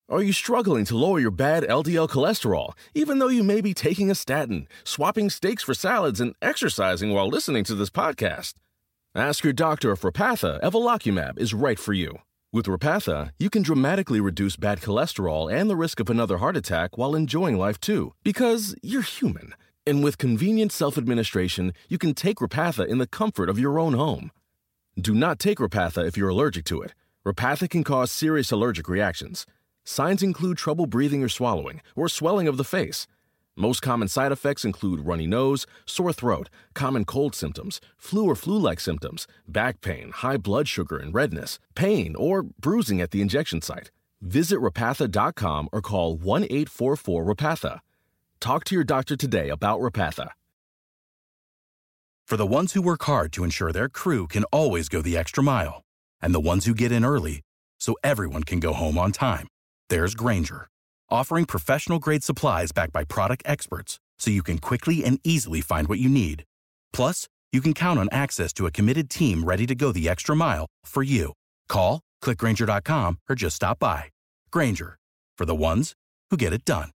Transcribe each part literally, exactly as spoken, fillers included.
Are you struggling to lower your bad L D L cholesterol, even though you may be taking a statin, swapping steaks for salads, and exercising while listening to this podcast? Ask your doctor if Repatha Evolocumab is right for you. With Repatha, you can dramatically reduce bad cholesterol and the risk of another heart attack while enjoying life too, because you're human. And with convenient self-administration, you can take Repatha in the comfort of your own home. Do not take Repatha if you're allergic to it. Repatha can cause serious allergic reactions. Signs include trouble breathing or swallowing, or swelling of the face. Most common side effects include runny nose, sore throat, common cold symptoms, flu or flu-like symptoms, back pain, high blood sugar and redness, pain, or bruising at the injection site. Visit Repatha dot com or call one eight four four Repatha. Talk to your doctor today about Repatha. For the ones who work hard to ensure their crew can always go the extra mile, and the ones who get in early so everyone can go home on time, there's Grainger, offering professional-grade supplies backed by product experts so you can quickly and easily find what you need. Plus, you can count on access to a committed team ready to go the extra mile for you. Call, click Grainger dot com, or just stop by. Grainger, for the ones who get it done.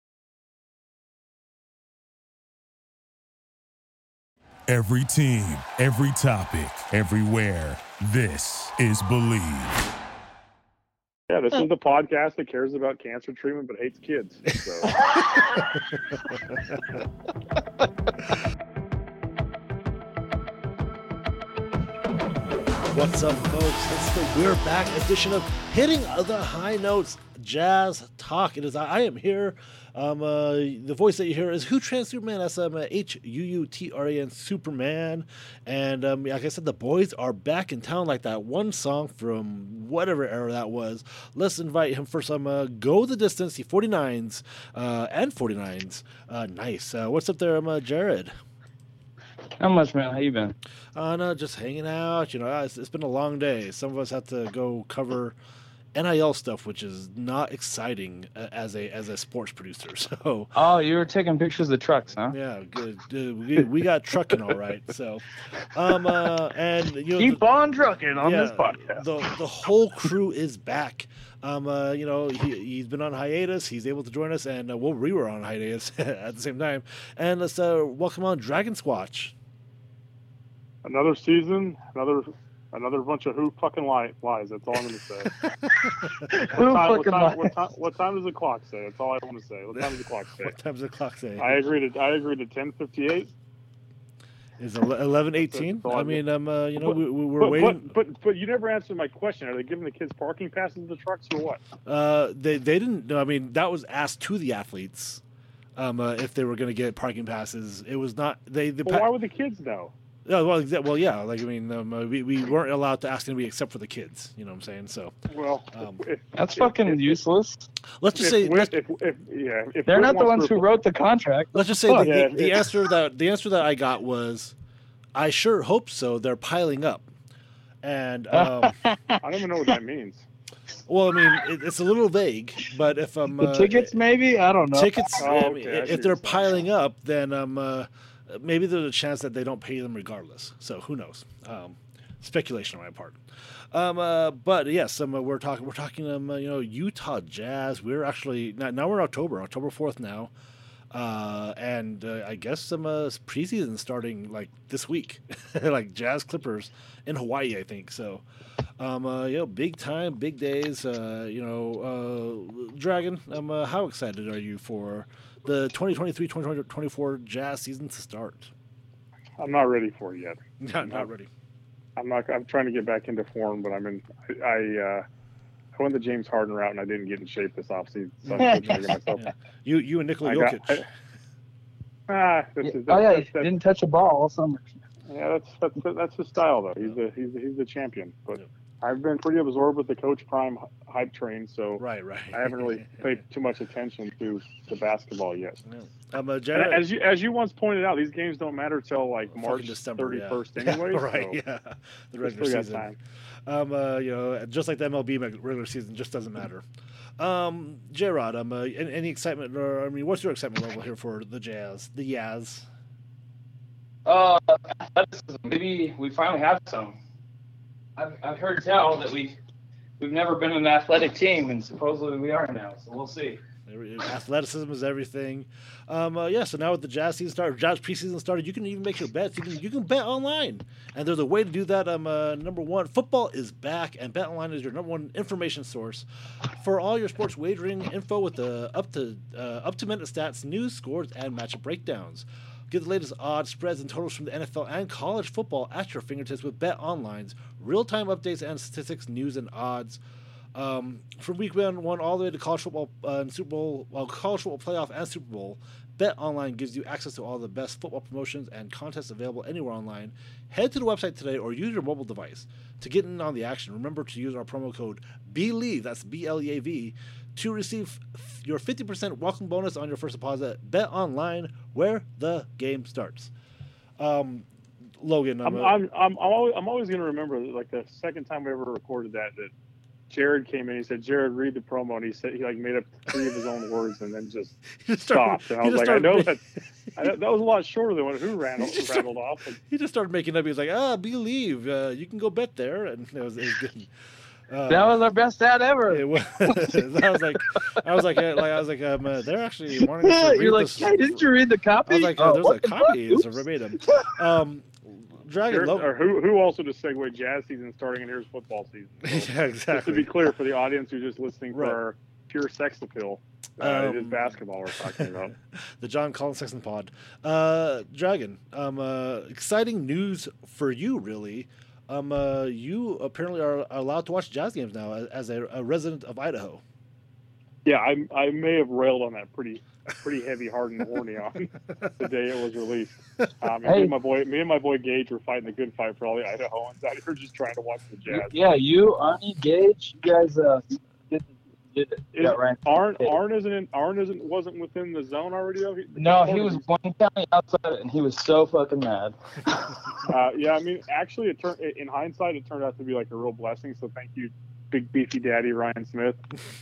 Every team, every topic, everywhere. This is Believe. Yeah, this is the podcast that cares about cancer treatment but hates kids. So. What's up, folks? It's the We're Back edition of Hitting the High Notes Jazz Talk. It is I, I am here. Um, uh, the voice that you hear is Who Trans Superman. That's um, H U U T R A N Superman. And um, like I said, the boys are back in town, like that one song from whatever era that was. Let's invite him for some uh, Go the Distance, the forty-nines uh, and forty-nines. Uh, nice. Uh, what's up there, um, uh, Jared? Not much, man. How you been? Uh, no, just hanging out. You know, it's, it's been a long day. Some of us have to go cover N I L stuff, which is not exciting as a as a sports producer. So. Oh, you were taking pictures of the trucks, huh? Yeah, good. good. We, we got trucking all right. So, um, uh, and you know, keep the, on trucking on yeah, this podcast. The the whole crew is back. Um, uh, you know, he he's been on hiatus. He's able to join us, and uh, well, we were on hiatus at the same time. And let's uh, welcome on Dragon Squatch. Another season, another. Another bunch of who fucking lie, lies. That's all I'm going to say. Who what, time, fucking what, time, lies? what, time, what time does the clock say? That's all I want to say. What time does the clock say? What time does the clock say? I agree to I agree to ten fifty-eight. Is eleven eighteen? I mean, um, uh, you know, but, we, we we're but, waiting. But, but but you never answered my question. Are they giving the kids parking passes to the trucks or what? Uh, they they didn't. No, I mean, that was asked to the athletes. Um, uh, if they were going to get parking passes, it was not. They. The well, pa- why would the kids know? Oh, well, exa- well, yeah. Like I mean, um, uh, we we weren't allowed to ask anybody except for the kids. You know what I'm saying? So. Well, um, if, that's if, fucking if, useless. Let's just if, say. If, Let's, if, if, yeah, if they're Whit not the ones to, who wrote the contract. Let's just say Fuck. the, Yeah, the, the if, answer that the answer that I got was, I sure hope so. They're piling up, and um, I don't even know what that means. well, I mean, it, it's a little vague, but if I'm The uh, tickets, maybe? I don't know. tickets, Oh, I mean, okay, I see if they're what you're saying. piling up, then um, uh, maybe there's a chance that they don't pay them regardless. So who knows? Um, speculation on my part. Um, uh, but yes, um, uh, we're talking. We're talking. Um, uh, you know, Utah Jazz. We're actually now, now we're in October, October fourth now, uh, and uh, I guess some uh, preseason starting like this week, like Jazz Clippers in Hawaii, I think. So, um, uh, you know, big time, big days. Uh, you know, uh, Dragon. Um, uh, how excited are you for the twenty twenty-three twenty twenty-four Jazz season to start? I'm not ready for it yet. Not, not ready. I'm not. I'm trying to get back into form, but I'm in. I I, uh, I went the James Harden route, and I didn't get in shape this offseason. So I'm still trying to get myself. Yeah. You, you and Nikola I Jokic. got, I, ah, that's, Yeah. that's, Oh, yeah, that's, he that's, didn't touch a ball all summer. yeah, that's that's that's his style though. He's the he's the, he's the champion. But Yeah. I've been pretty absorbed with the Coach Prime hype train, so right, right. I haven't really paid too much attention to the basketball yet. Yeah. Um, uh, And Jared, as you as you once pointed out, these games don't matter till like fucking March December, thirty-first yeah. anyway. Yeah, right, so yeah. The we regular still got season. time. Um, uh, you know, just like the M L B regular season, just doesn't matter. Um, J-Rod, um, uh, any, any excitement, or I mean, what's your excitement level here for the Jazz, the Yaz? Uh, athleticism. Maybe we finally have some. I've, I've heard tell that we we've never been an athletic team, and supposedly we are now. So we'll see. Athleticism is everything. Um, uh, yeah, so now with the Jazz season started, Jazz preseason started, you can even make your bets. You can you can bet online, and there's a way to do that. Um, uh, number one, football is back, and BetOnline is your number one information source for all your sports wagering info with the up to uh, up to minute stats, news, scores, and matchup breakdowns. Get the latest odds, spreads, and totals from the N F L and college football at your fingertips with BetOnline's real-time updates and statistics, news, and odds. Um, from week one, one all the way to college football uh, and Super Bowl, well, college football playoff and Super Bowl, BetOnline gives you access to all the best football promotions and contests available anywhere online. Head to the website today or use your mobile device to get in on the action. Remember to use our promo code BELIEVE, that's B L E A V, to receive f- your fifty percent welcome bonus on your first deposit. BetOnline, where the game starts. Um, Logan, I'm I'm, I'm I'm, I'm always, I'm always going to remember like the second time we ever recorded that that Jared came in. He said, "Jared, read the promo," and he said he like made up three of his own words and then just, just started, stopped. And I was like, "I know that I, that was a lot shorter than what who rattled, rattled off." And, he just started making up. He was like, "Ah, believe uh, you can go bet there," and it was, it was good. Uh, that was our best ad ever. It was. I was like, I was like, uh, like I was like, um, uh, they're actually wanting us to read You're like, this. hey, didn't you read the copy? I was like, oh, oh, there's what a the copy. fuck? It's a verbatim. Um, Dragon, Jared, Lo- or who who also just segued jazz season starting and here's football season. So, yeah, just to exactly. be clear for the audience who's just listening for Right. our pure sex appeal, uh, it is Um, basketball we're talking about. The John Collins Sexton Pod. Uh, Dragon, um, uh, exciting news for you, really. Um, uh, you apparently are allowed to watch Jazz games now as, as a, a resident of Idaho. Yeah, I I may have railed on that pretty pretty heavy, hard and horny on the day it was released. Um, and Hey. me and my boy, me and my boy Gage were fighting the good fight for all the Idahoans out here, just trying to watch the Jazz. Yeah, you, Arnie, Gage, you guys uh, did, did it. Is, Yeah, right. Arn Arn isn't in, Arn isn't wasn't within the zone already though. He, No, he was one county outside, and he was so fucking mad. Uh, yeah, I mean, actually, it turned in hindsight, it turned out to be like a real blessing. So thank you, big beefy daddy Ryan Smith,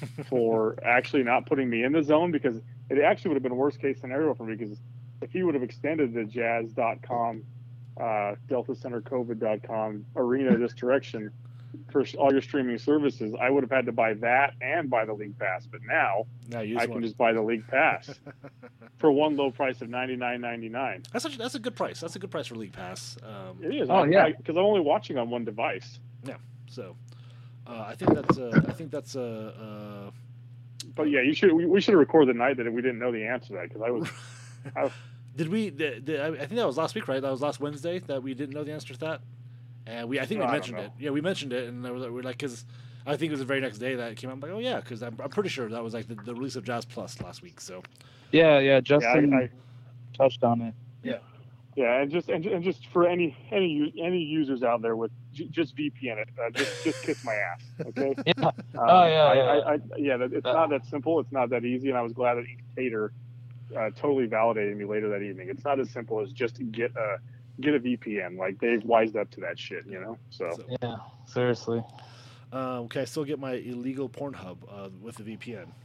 for actually not putting me in the zone, because it actually would have been a worst case scenario for me, because if he would have extended the jazz dot com, uh, delta center covid dot com arena this direction for all your streaming services, I would have had to buy that and buy the league pass. But now Now you I just can want- just buy the league pass for one low price of ninety-nine ninety-nine. That's a, that's a good price. That's a good price for League Pass. Um, It is. Oh, yeah. Because I'm only watching on one device. yeah. So, uh, I think that's uh, I think that's uh, uh, But yeah, you should. We, we should have recorded the night that we didn't know the answer to that, because I was. I, Did we? Did, did, I think that was last week, right? That was last Wednesday that we didn't know the answer to that, and we I think we I don't mentioned know. it. Yeah, we mentioned it, and we were, we were like, because I think it was the very next day that it came out. I'm like, oh yeah, because I'm, I'm pretty sure that was like the, the release of Jazz Plus last week. So Yeah, yeah, yeah, Justin I, I, touched on it. yeah, and just and, ju- and just for any any u- any users out there with j- just V P N it, uh, just just kiss my ass, okay? Yeah. Um, Oh, yeah, I, yeah. I, I, yeah. that- It's not that simple. It's not that easy, and I was glad that Ink Tater uh, totally validated me later that evening. It's not as simple as just get a get a V P N. Like, they've wised up to that shit, you know. So. So, Yeah, seriously. uh, okay, I still get my illegal Pornhub uh, with the V P N.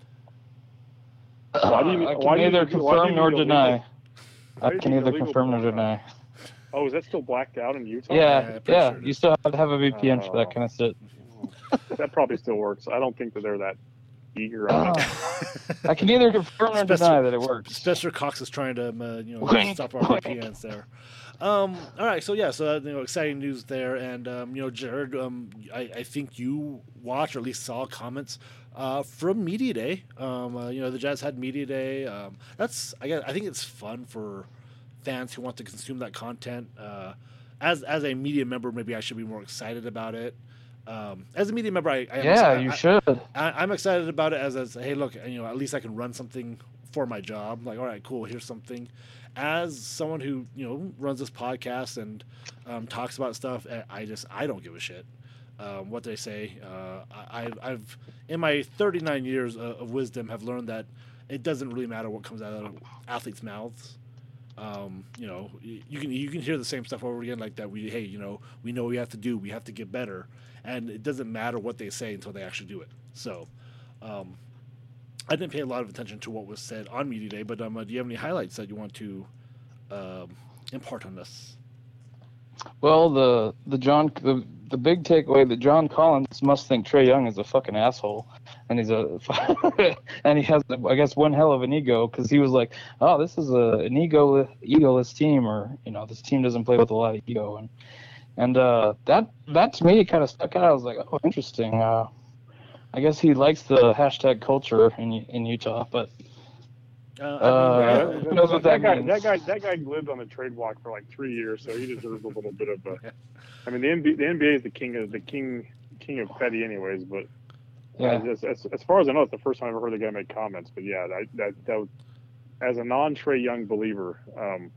Why do you- I why can do you neither need- why do you confirm nor need deny. illegal- why I do you can need neither illegal confirm nor Pornhub? deny. Oh, is that still blacked out in Utah? Yeah, I'm pretty yeah. sure it You is. still have to have a V P N for Oh. that kind of shit. That probably still works. I don't think that they're that eager on it. I can neither confirm nor Spencer- deny that it works. Spencer Cox is trying to uh, you know Wink, stop our wink. V P Ns there. Um, all right, so yeah, so uh, you know, exciting news there, and um, you know, Jared, um, I, I think you watched or at least saw comments uh, from Media Day. Um, uh, you know, the Jazz had Media Day. Um, that's I guess I think it's fun for fans who want to consume that content. Uh, as as a media member, maybe I should be more excited about it. Um, as a media member, I, I am Yeah, exci- you I- should. I, I'm excited about it as, as hey, look, you know, at least I can run something for my job. Like, all right, cool, here's something. As someone who you know runs this podcast and um, talks about stuff, I- I just I don't give a shit um, what they say. Uh, I, I've, I've in my thirty-nine years of, of wisdom have learned that it doesn't really matter what comes out of athletes' mouths. Um, you know, y- you can you can hear the same stuff over again, like that. We hey, you know, we know what we have to do. We have to get better, and it doesn't matter what they say until they actually do it. So, um, I didn't pay a lot of attention to what was said on Media Day, but um, uh, do you have any highlights that you want to um, impart on us? Well, the the John the the big takeaway that John Collins must think Trae Young is a fucking asshole, and he's a and he has I guess one hell of an ego because he was like, oh, this is a an ego egoless team, or you know, this team doesn't play with a lot of ego, and and uh, that that to me kind of stuck out. I was like, oh, interesting. Uh, I guess he likes the hashtag culture in in Utah, but. Uh, I mean, Uh, Yeah, who knows what that guy, means? that guy, that guy lived on the trade block for like three years, so he deserves a little bit of a. I mean, the N B A, the N B A is the king of the king king of petty, anyways. But Yeah. as, as, as far as I know, it's the first time I've ever heard the guy make comments. But yeah, that that, that was, as a non-Trae Young believer, um,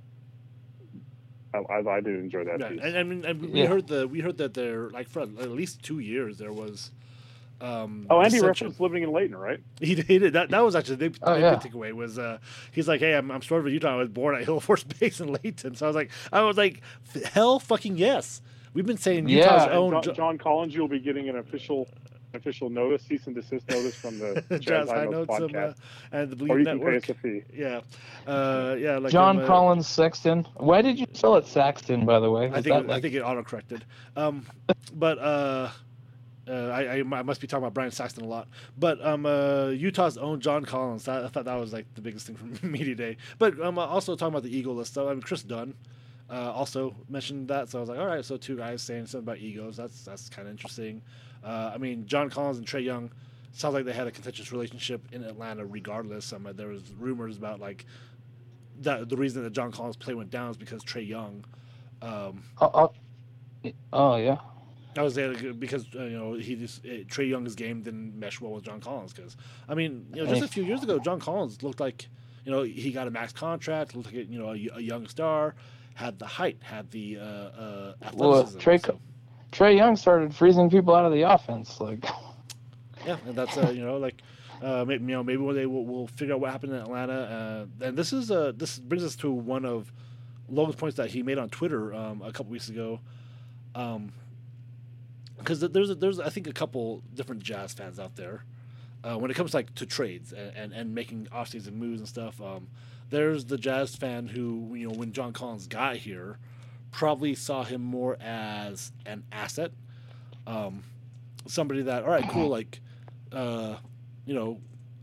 I, I, I did enjoy that yeah, piece. and I mean, and we Yeah. heard the we heard that there like for at least two years there was. Um, oh, Andy dissension. referenced living in Layton, right? He did it. That that was actually the big, Oh, big yeah. takeaway was uh, he's like, hey, I'm I'm sort of a Utah. I was born at Hill Force Base in Layton, so I was like, I was like, hell, fucking yes. We've been saying Yeah. Utah's And own John, Jo- John Collins, you'll be getting an official official notice, cease and desist notice from the Jazz High Notes Notes um, podcast, uh, and the or Believe you can pay Network. us a fee. Yeah, uh, yeah. Like John um, uh, Collins Sexton. Why did you spell it Saxton, by the way? I Was think that it, like, I think it auto corrected. Um, but uh, uh, I, I I must be talking about Brian Saxton a lot. But um, uh, Utah's own John Collins. That, I thought that was like the biggest thing from Media Day. But um, uh, also talking about the ego list stuff. I mean, Chris Dunn uh, also mentioned that. So I was like, all right, so two guys saying something about egos. That's that's kind of interesting. Uh, I mean, John Collins and Trae Young. Sounds like they had a contentious relationship in Atlanta. Regardless, um, there was rumors about like that the reason that John Collins' play went down is because Trae Young. Um, oh, oh, oh, yeah. I was there because uh, you know he just uh, Trae Young's game didn't mesh well with John Collins because I mean you know just a few years ago John Collins looked like you know he got a max contract, looked like you know a, a young star, had the height, had the uh, uh, Well, athleticism. Trey, so, Trae Young started freezing people out of the offense. Like, yeah, and that's uh, you know like uh, maybe you know maybe one day we'll, we'll figure out what happened in Atlanta. Uh, and this is uh, this brings us to one of Logan's points that he made on Twitter um, a couple weeks ago. Um, Because there's a, there's I think a couple different Jazz fans out there uh, when it comes like to trades and, and, and making offseason moves and stuff. Um, there's the Jazz fan who you know when John Collins got here probably saw him more as an asset, um, somebody that all right cool like uh, you know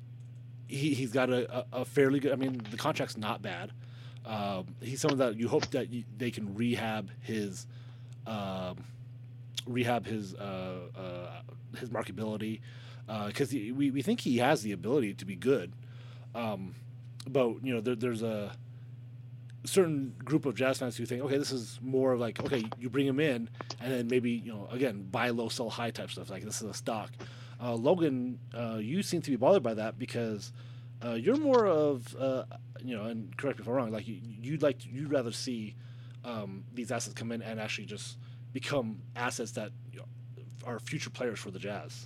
he he's got a, a, a fairly good I mean the contract's not bad. Um, he's someone that you hope that you, they can rehab his. Um, rehab his uh, uh, his marketability because uh, we, we think he has the ability to be good, um, but you know there, there's a certain group of Jazz fans who think okay this is more of like okay you bring him in and then maybe you know again buy low sell high type stuff like this is a stock. Uh, Logan, uh, you seem to be bothered by that because uh, you're more of uh, you know and correct me if I'm wrong like you, you'd like to, you'd rather see um, these assets come in and actually just become assets that you know, are future players for the Jazz.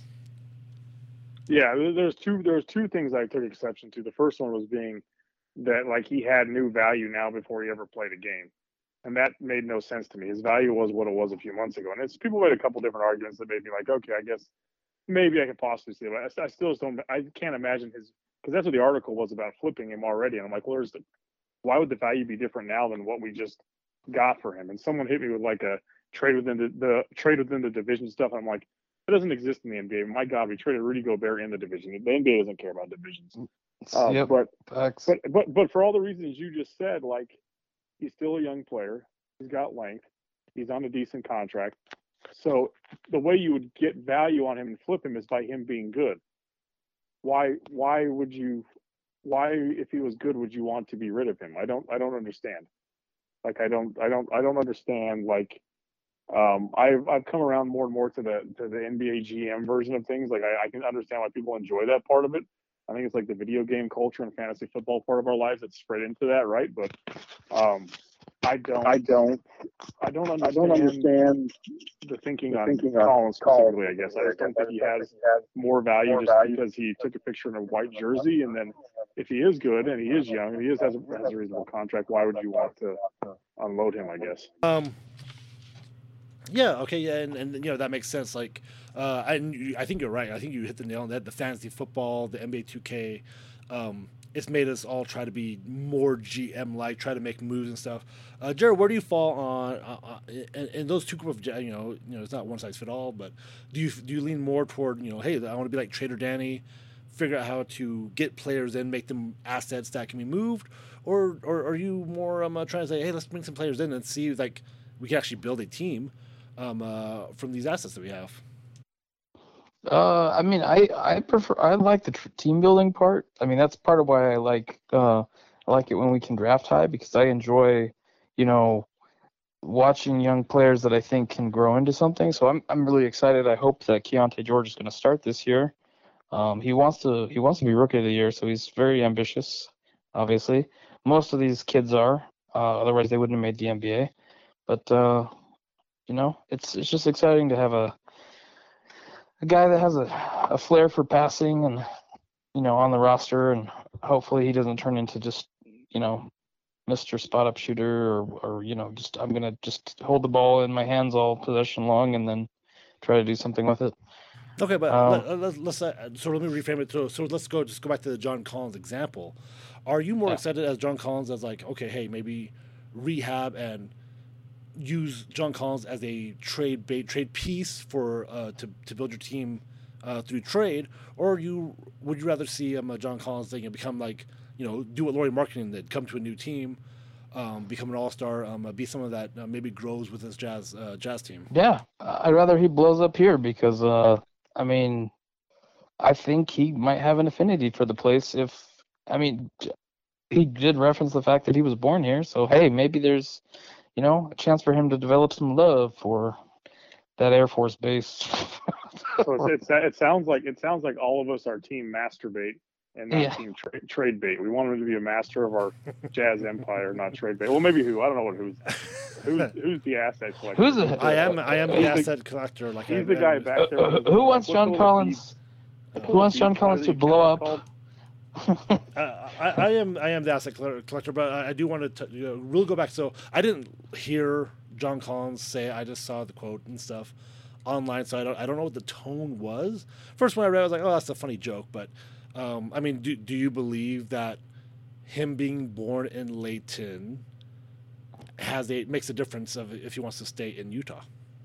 Yeah, there's two. There's two things I took exception to. The first one was being that like he had new value now before he ever played a game, and that made no sense to me. His value was what it was a few months ago, and it's people made a couple different arguments that made me like, okay, I guess maybe I could possibly see it, but I, I still just don't. I can't imagine his because that's what the article was about flipping him already, and I'm like, well, there's the why would the value be different now than what we just got for him? And someone hit me with like a trade within the, the trade within the division stuff. I'm like, it doesn't exist in the N B A. My God, we traded Rudy Gobert in the division. The N B A doesn't care about divisions. Uh, yep, but, facts. but but but for all the reasons you just said, like he's still a young player. He's got length. He's on a decent contract. So the way you would get value on him and flip him is by him being good. Why why would you why if he was good would you want to be rid of him? I don't I don't understand. Like I don't I don't I don't understand like um I've I've come around more and more to the to the N B A G M version of things. Like I, I can understand why people enjoy that part of it. I think it's like the video game culture and fantasy football part of our lives that's spread into that, right? But um I don't I don't I don't understand, I don't understand the thinking the on thinking Collins specifically, I guess. I just don't think he has more value more just value. because he took a picture in a white jersey. And then if he is good and he is young and he is has a, has a reasonable contract, why would you want to unload him, I guess? Um, yeah, okay, yeah, and, and you know, that makes sense. Like, Uh, I, I think you're right. I think you hit the nail on that. The fantasy football, the N B A two K, um, it's made us all try to be more G M-like, try to make moves and stuff. Uh, Jared, where do you fall on uh, uh, in, in those two groups of, you know, you know, it's not one size fit all, but do you do you lean more toward, you know, hey, I want to be like Trader Danny, figure out how to get players in, make them assets that can be moved, or or are you more um, uh, trying to say, hey, let's bring some players in and see if, like, we can actually build a team um, uh, from these assets that we have? Uh, I mean, I, I prefer I like the tr- team building part. I mean, that's part of why I like uh I like it when we can draft high, because I enjoy, you know, watching young players that I think can grow into something. So I'm I'm really excited. I hope that Keontae George is going to start this year. Um, he wants to he wants to be rookie of the year, so he's very ambitious. Obviously, most of these kids are. Uh, otherwise, they wouldn't have made the N B A. But uh, you know, it's it's just exciting to have a a guy that has a, a flair for passing and, you know, on the roster, and hopefully he doesn't turn into just, you know, Mister Spot Up Shooter or, or, you know, just I'm going to just hold the ball in my hands all possession long and then try to do something with it. Okay, but Um, let, let, let's uh, so let me reframe it. So, so let's go just go back to the John Collins example. Are you more Yeah. excited as John Collins as like, okay, hey, maybe rehab and use John Collins as a trade bait, trade piece for uh, to to build your team uh, through trade, or you would you rather see um, uh, John Collins thing and become like, you know, do what Laurie Marketing did, come to a new team, um, become an all star, um, uh, be someone that uh, maybe grows with this jazz uh, jazz team. Yeah, I'd rather he blows up here because, uh, I mean, I think he might have an affinity for the place. If I mean, j- he did reference the fact that he was born here, so hey, maybe there's, you know, a chance for him to develop some love for that Air Force base. So it's, it's, it sounds like it sounds like all of us are team masturbate and not Yeah. team tra- trade bait. We want him to be a master of our jazz empire, not trade bait. Well, maybe who? I don't know what who's who's who's the asset collector. Who's the- I am I am the He's the- asset collector. Like He's I, the guy I, back there. Uh, with who his- wants what's John the Collins? bead- Who wants John bead- Collins to what is blow it up? called? Uh, I, I am I am the asset coll- collector, but I, I do want to you know, really go back. So I didn't hear John Collins say. I just saw the quote and stuff online, so I don't I don't know what the tone was. First, when I read, it, I was like, "Oh, that's a funny joke." But um, I mean, do do you believe that him being born in Layton has a makes a difference of if he wants to stay in Utah?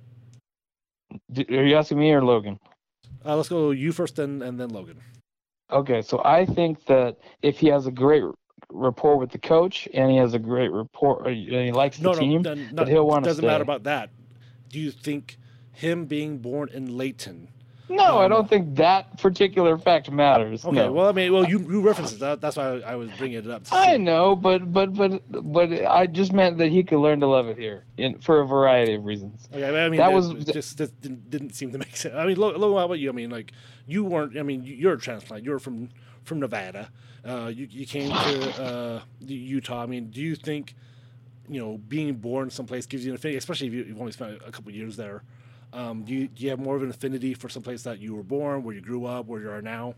D- Are you asking me or Logan? Uh, let's go you first, then and then Logan. Okay, so I think that if he has a great rapport with the coach and he has a great rapport, and he likes the No, no, team, then, that not, he'll want to doesn't stay. matter about that. Do you think him being born in Layton? No, I Um, don't think that particular fact matters. Okay, no. well, I mean, well, you you referenced it. That, that's why I, I was bringing it up. To I see. know, but but but but I just meant that he could learn to love it here, in, for a variety of reasons. Okay, I mean, That that was- was just that didn't, didn't seem to make sense. I mean, Lo- Lo, how about you? I mean, like you weren't. I mean, you're a transplant. You're from from Nevada. Uh, you you came to uh, Utah. I mean, do you think you know being born someplace gives you an affinity, especially if you, you've only spent a couple of years there? Um, do you do you have more of an affinity for someplace that you were born, where you grew up, where you are now?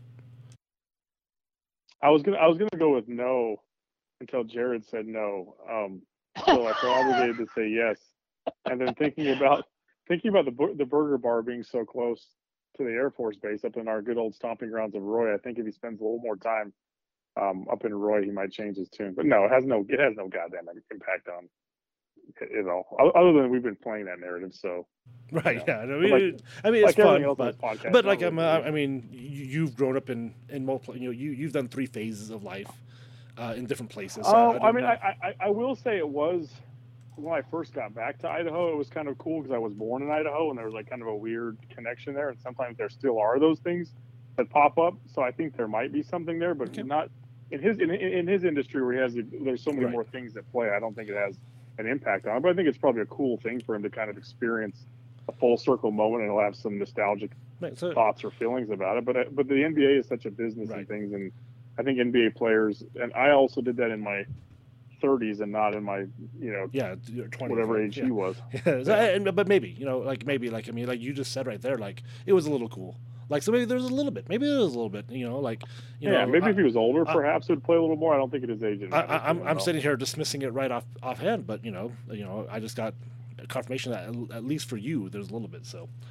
I was gonna I was gonna go with no until Jared said no. Um, so I felt obligated to say yes. And then thinking about thinking about the bur- the burger bar being so close to the Air Force Base up in our good old stomping grounds of Roy, I think if he spends a little more time um, up in Roy, he might change his tune. But no, it has no it has no goddamn impact on it at all. O- Other than we've been playing that narrative, so Right. Yeah. Yeah. I mean, Like- it- I mean, it's like everything fun, else on but this podcast, but not like I'm, really uh, good. I mean, you, you've grown up in in multiple. You know, you you've done three phases of life uh, in different places. So Oh, I, don't mean, know. I, I I will say it was when I first got back to Idaho. It was kind of cool because I was born in Idaho, and there was like kind of a weird connection there. And sometimes there still are those things that pop up. So I think there might be something there, but Okay. not in his in, in his industry where he has there's so many Right. more things that play. I don't think it has an impact on it, but I think it's probably a cool thing for him to kind of experience a full circle moment, and he'll have some nostalgic Right, so thoughts or feelings about it. But uh, but the N B A is such a business Right. and things, and I think N B A players, and I also did that in my thirties and not in my you know yeah, you're twenty, whatever right? age yeah. he was. Yeah, so, and, but maybe you know, like maybe like I mean, like you just said right there, like it was a little cool. Like so, maybe there's a little bit, maybe there was a little bit, you know, like you Yeah, know, maybe I, if he was older, I- perhaps it would play a little more. I don't think it is age. I, I, I'm I'm sitting here dismissing it right off offhand, but you know, you know, I just got confirmation that at- at least for you, there's a little bit. So,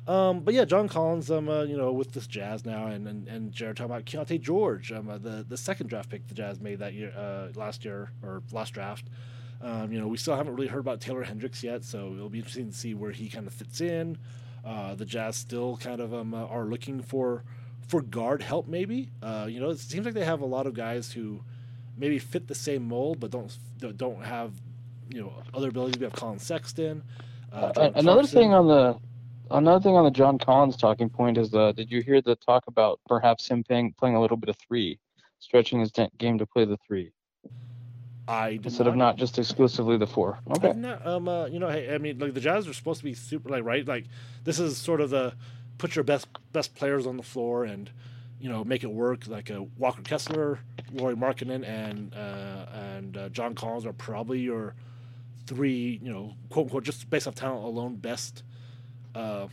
Um, but yeah, John Collins, um, uh, you know, with this Jazz now, and and, and Jared talking about Keontae George, um, uh, the the second draft pick the Jazz made that year, uh, last year or last draft. Um, you know, we still haven't really heard about Taylor Hendricks yet, so it'll be interesting to see where he kind of fits in. Uh, the Jazz still kind of um, uh, are looking for for guard help, maybe. Uh, you know, it seems like they have a lot of guys who maybe fit the same mold, but don't don't have you know other abilities. We have Colin Sexton. Uh, Uh, another Clarkson. thing on the another thing on the John Collins talking point is, uh, did you hear the talk about perhaps him playing playing a little bit of three, stretching his de- game to play the three I did instead not, of not just exclusively the four? I Okay. did not, um, uh, you know, hey, I mean, like the Jazz are supposed to be super, like, right? Like, this is sort of the put your best best players on the floor and, you know, make it work. Like a Walker Kessler, Lauri Markkanen, and uh, and uh, John Collins are probably your three, you know, quote unquote, just based off talent alone, best uh,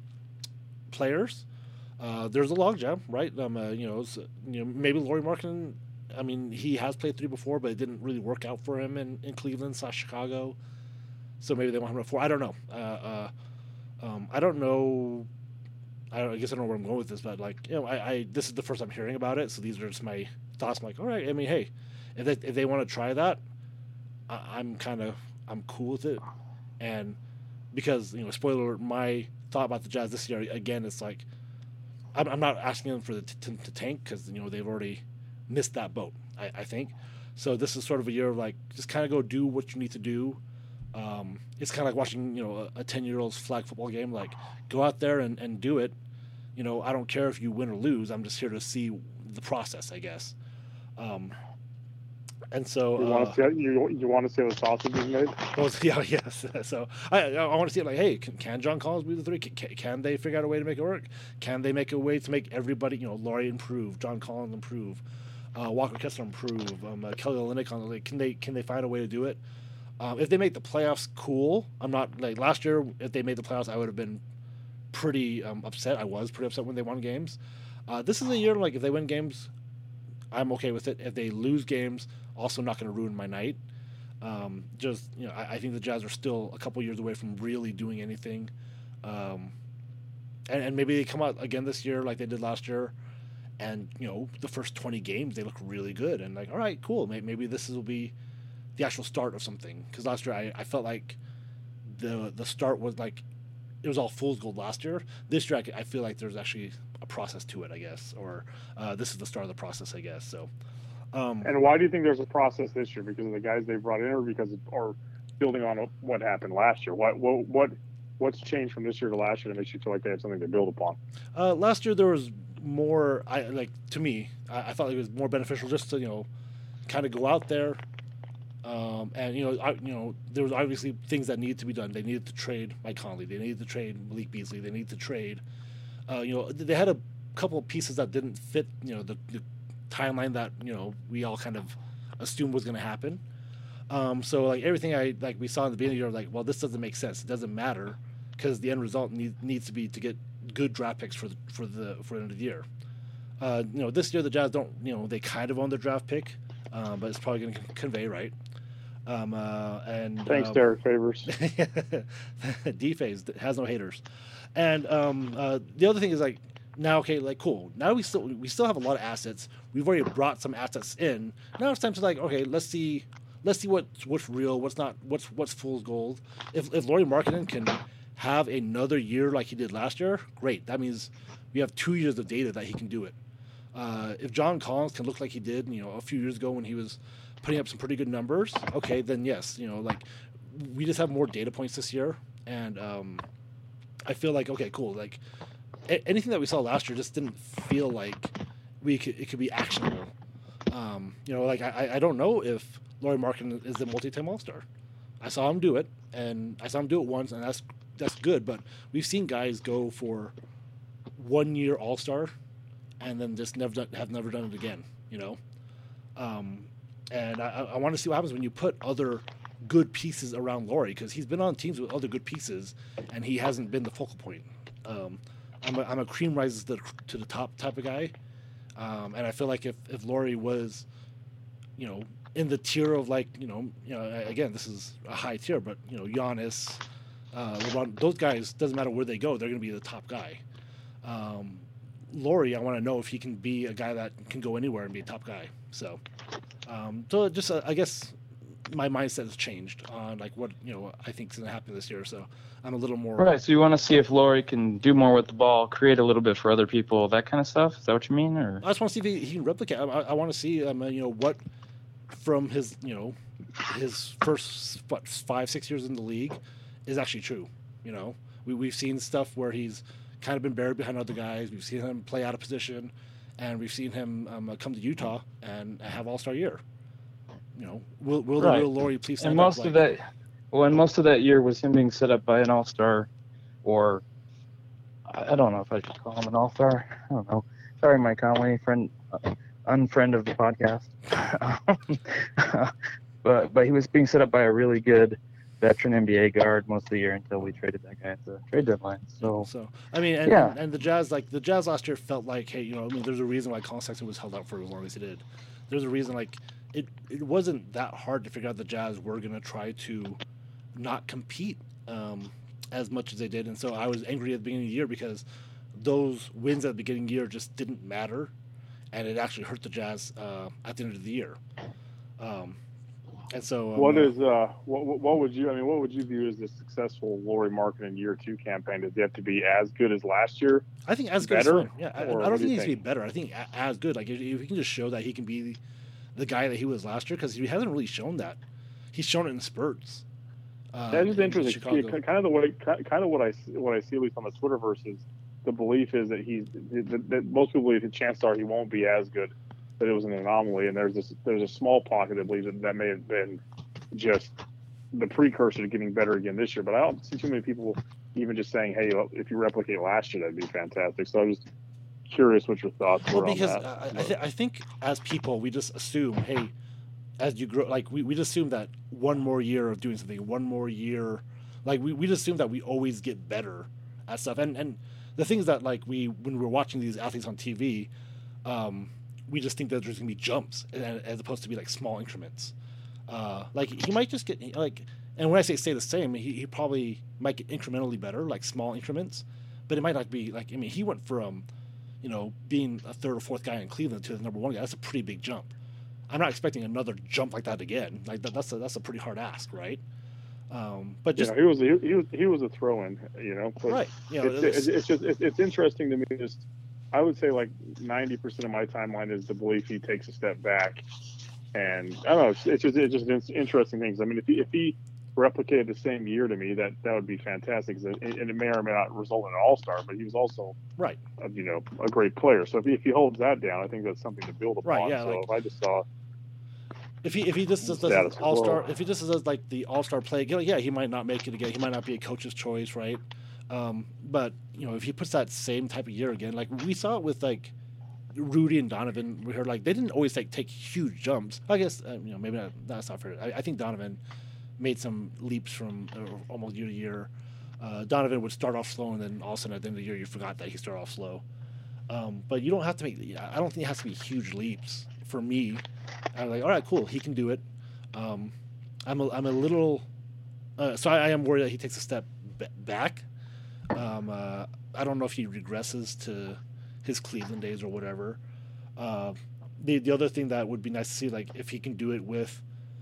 players. Uh, there's a logjam, right? Um, uh, you know, s you know, maybe Lauri Markkanen. I mean, he has played three before, but it didn't really work out for him in, in Cleveland slash Chicago. So maybe they want him to four. I don't know. Uh, uh, um, I don't know. I, don't, I guess I don't know where I'm going with this, but like, you know, I, I this is the first I'm hearing about it, so these are just my thoughts. I'm like, all right. I mean, hey, if they if they want to try that, I, I'm kind of I'm cool with it, and because you know, spoiler alert, my thought about the Jazz this year again, it's like I'm, I'm not asking them for the t- to, to tank because you know they've already missed that boat, I, I think. So this is sort of a year of like just kind of go do what you need to do. Um, it's kind of like watching you know a ten year old's flag football game. Like go out there and, and do it. You know I don't care if you win or lose. I'm just here to see the process, I guess. Um, and so You uh, want to see how, you you want to see how the sausage is made? well, yeah, yes. So I I want to see it like, hey, can, can John Collins be the three? Can, can they figure out a way to make it work? Can they make a way to make everybody, you know, Laurie improve, John Collins improve, uh, Walker Kessler improve, um, uh, Kelly Olynyk on the league? Can they can they find a way to do it? Um, if they make the playoffs, cool. I'm not like last year. If they made the playoffs, I would have been pretty um, upset. I was pretty upset when they won games. Uh, this is a year like if they win games, I'm okay with it. If they lose games, also not going to ruin my night. Um, just you know, I, I think the Jazz are still a couple years away from really doing anything, um, and, and maybe they come out again this year like they did last year, and you know the first twenty games they look really good and like all right, cool. Maybe, maybe this will be the actual start of something. Because last year I, I felt like the the start was like it was all fool's gold last year. This year I, I feel like there's actually a process to it, I guess, or uh, this is the start of the process, I guess. So. Um, And why do you think there's a process this year? Because of the guys they brought in, or because of, or building on what happened last year? What what what what's changed from this year to last year that makes you feel like they have something to build upon? Uh, last year there was more. I like to me. I, I thought it was more beneficial just to you know, kind of go out there, um, and you know, I, you know, there was obviously things that needed to be done. They needed to trade Mike Conley. They needed to trade Malik Beasley. They needed to trade. Uh, you know, they had a couple of pieces that didn't fit. You know, the, the timeline that you know we all kind of assumed was going to happen. Um, so like everything I like we saw in the beginning, you're like, well, this doesn't make sense. It doesn't matter because the end result need, needs to be to get good draft picks for the, for the for the end of the year. Uh, you know, this year the Jazz don't. You know, they kind of own their draft pick, um, but it's probably going to convey right. Um, uh, and Thanks, um, Derek Favors. D-Phase has no haters. And um, uh, the other thing is like now, okay, like cool. Now we still we still have a lot of assets. We've already brought some assets in. Now it's time to like, okay, let's see, let's see what's what's real, what's not, what's what's fool's gold. If if Lauri Markkanen can have another year like he did last year, great. That means we have two years of data that he can do it. Uh, if John Collins can look like he did, you know, a few years ago when he was putting up some pretty good numbers, okay, then yes, you know, like we just have more data points this year, and um, I feel like okay, cool. Like a- anything that we saw last year just didn't feel like we could it could be actionable. Um, you know, like I, I don't know if Lauri Markkanen is the multi-time All-Star. I saw him do it, and I saw him do it once, and that's that's good. But we've seen guys go for one year All-Star, and then just never done, have never done it again. You know, um, and I, I want to see what happens when you put other good pieces around Lauri, because he's been on teams with other good pieces, and he hasn't been the focal point. Um, I'm, a, I'm a cream rises to the, to the top type of guy, um, and I feel like if if Lauri was, you know, in the tier of like you know you know again this is a high tier, but you know Giannis, Uh, LeBron, those guys, doesn't matter where they go, they're going to be the top guy. Um, Laurie, I want to know if he can be a guy that can go anywhere and be a top guy. So, um, so just uh, I guess my mindset has changed on like what you know I think is going to happen this year. So I'm a little more Right. So you want to see if Laurie can do more with the ball, create a little bit for other people, that kind of stuff. Is that what you mean? Or I just want to see if he, he can replicate. I, I want to see um, uh, you know what from his you know his first what five six years in the league is actually true. You know, we we've seen stuff where he's kind of been buried behind other guys. We've seen him play out of position, and we've seen him um, come to Utah and have All Star year. You know, will will the Right. real Laurie please stand and most up? of like- that, well, and most of that year was him being set up by an all-star, or I I don't know if I should call him an all-star. I don't know. Sorry, Mike Conley, friend, uh, unfriend of the podcast. but but he was being set up by a really good veteran N B A guard most of the year until we traded that guy at the trade deadline. So So I mean, and, Yeah. and the Jazz, like the Jazz last year, felt like, hey, you know, I mean, there's a reason why Colin Sexton was held out for as long as he did. There's a reason, like it, it wasn't that hard to figure out the Jazz were going to try to not compete um, as much as they did, and so I was angry at the beginning of the year because those wins at the beginning of the year just didn't matter, and it actually hurt the Jazz uh, at the end of the year. Um, and so, um, What uh, is uh what what what would you I mean what would you view as the successful Laurie Markkinen year two campaign? Does he have to be as good as last year? I think as good better, as fine. Yeah, I, I or don't what think do he you needs to be think? better. I think a- as good. Like if, if he can just show that he can be the guy that he was last year, because he hasn't really shown that. He's shown it in spurts. Uh, That's just in interesting. Chicago. Kind of the way, kind of what I what I see at least on the Twitterverse is the belief is that he's that, that most people believe the chances are he won't be as good. That it was an anomaly, and there's this there's a small pocket that believes that that may have been just the precursor to getting better again this year. But I don't see too many people even just saying, "Hey, if you replicate last year, that'd be fantastic." So I'm just curious what your thoughts Well, were because on that. I, I, th- I think as people, we just assume, hey, as you grow, like we, we just assume that one more year of doing something, one more year, like we, we just assume that we always get better at stuff. And and the things that like we when we're watching these athletes on T V, um, we just think that there's gonna be jumps a- as opposed to be like small increments. Uh, like he might just get like, and when I say stay the same, he, he probably might get incrementally better, like small increments, but it might not be like I mean he went from, you know, being a third or fourth guy in Cleveland to the number one guy. That's a pretty big jump. I'm not expecting another jump like that again. Like that, that's a, that's a pretty hard ask, right? Um, but You just know, he was he, he was he was a throw-in, you know. But right, you know, it's, it's- it's, it's just it's, it's interesting to me. Just I would say like ninety percent of my timeline is the belief he takes a step back, and I don't know. It's, it's just it's just it's interesting things. I mean, if he if he replicated the same year to me, that that would be fantastic. 'Cause it, and it may or may not result in an all-star, but he was also right. a, you know a great player. So if he, if he holds that down, I think that's something to build upon. Right, yeah, So like- if I just saw If he if he just does Status all star, quo. if he just does like the all star play, you know, yeah, he might not make it again. He might not be a coach's choice, right? Um, but you know, if he puts that same type of year again, like we saw it with like Rudy and Donovan, we heard like they didn't always like take huge jumps. I guess uh, you know maybe not, that's not fair. I, I think Donovan made some leaps from uh, almost year to year. Uh, Donovan would start off slow, and then all of a sudden at the end of the year, you forgot that he started off slow. Um, but you don't have to make. I don't think it has to be huge leaps for me. I'm like, all right, cool, he can do it. Um, I'm a, I'm a little. Uh, so I, I am worried that he takes a step b- back. Um, uh, I don't know if he regresses to his Cleveland days or whatever. Uh, the the other thing that would be nice to see, like, if he can do it with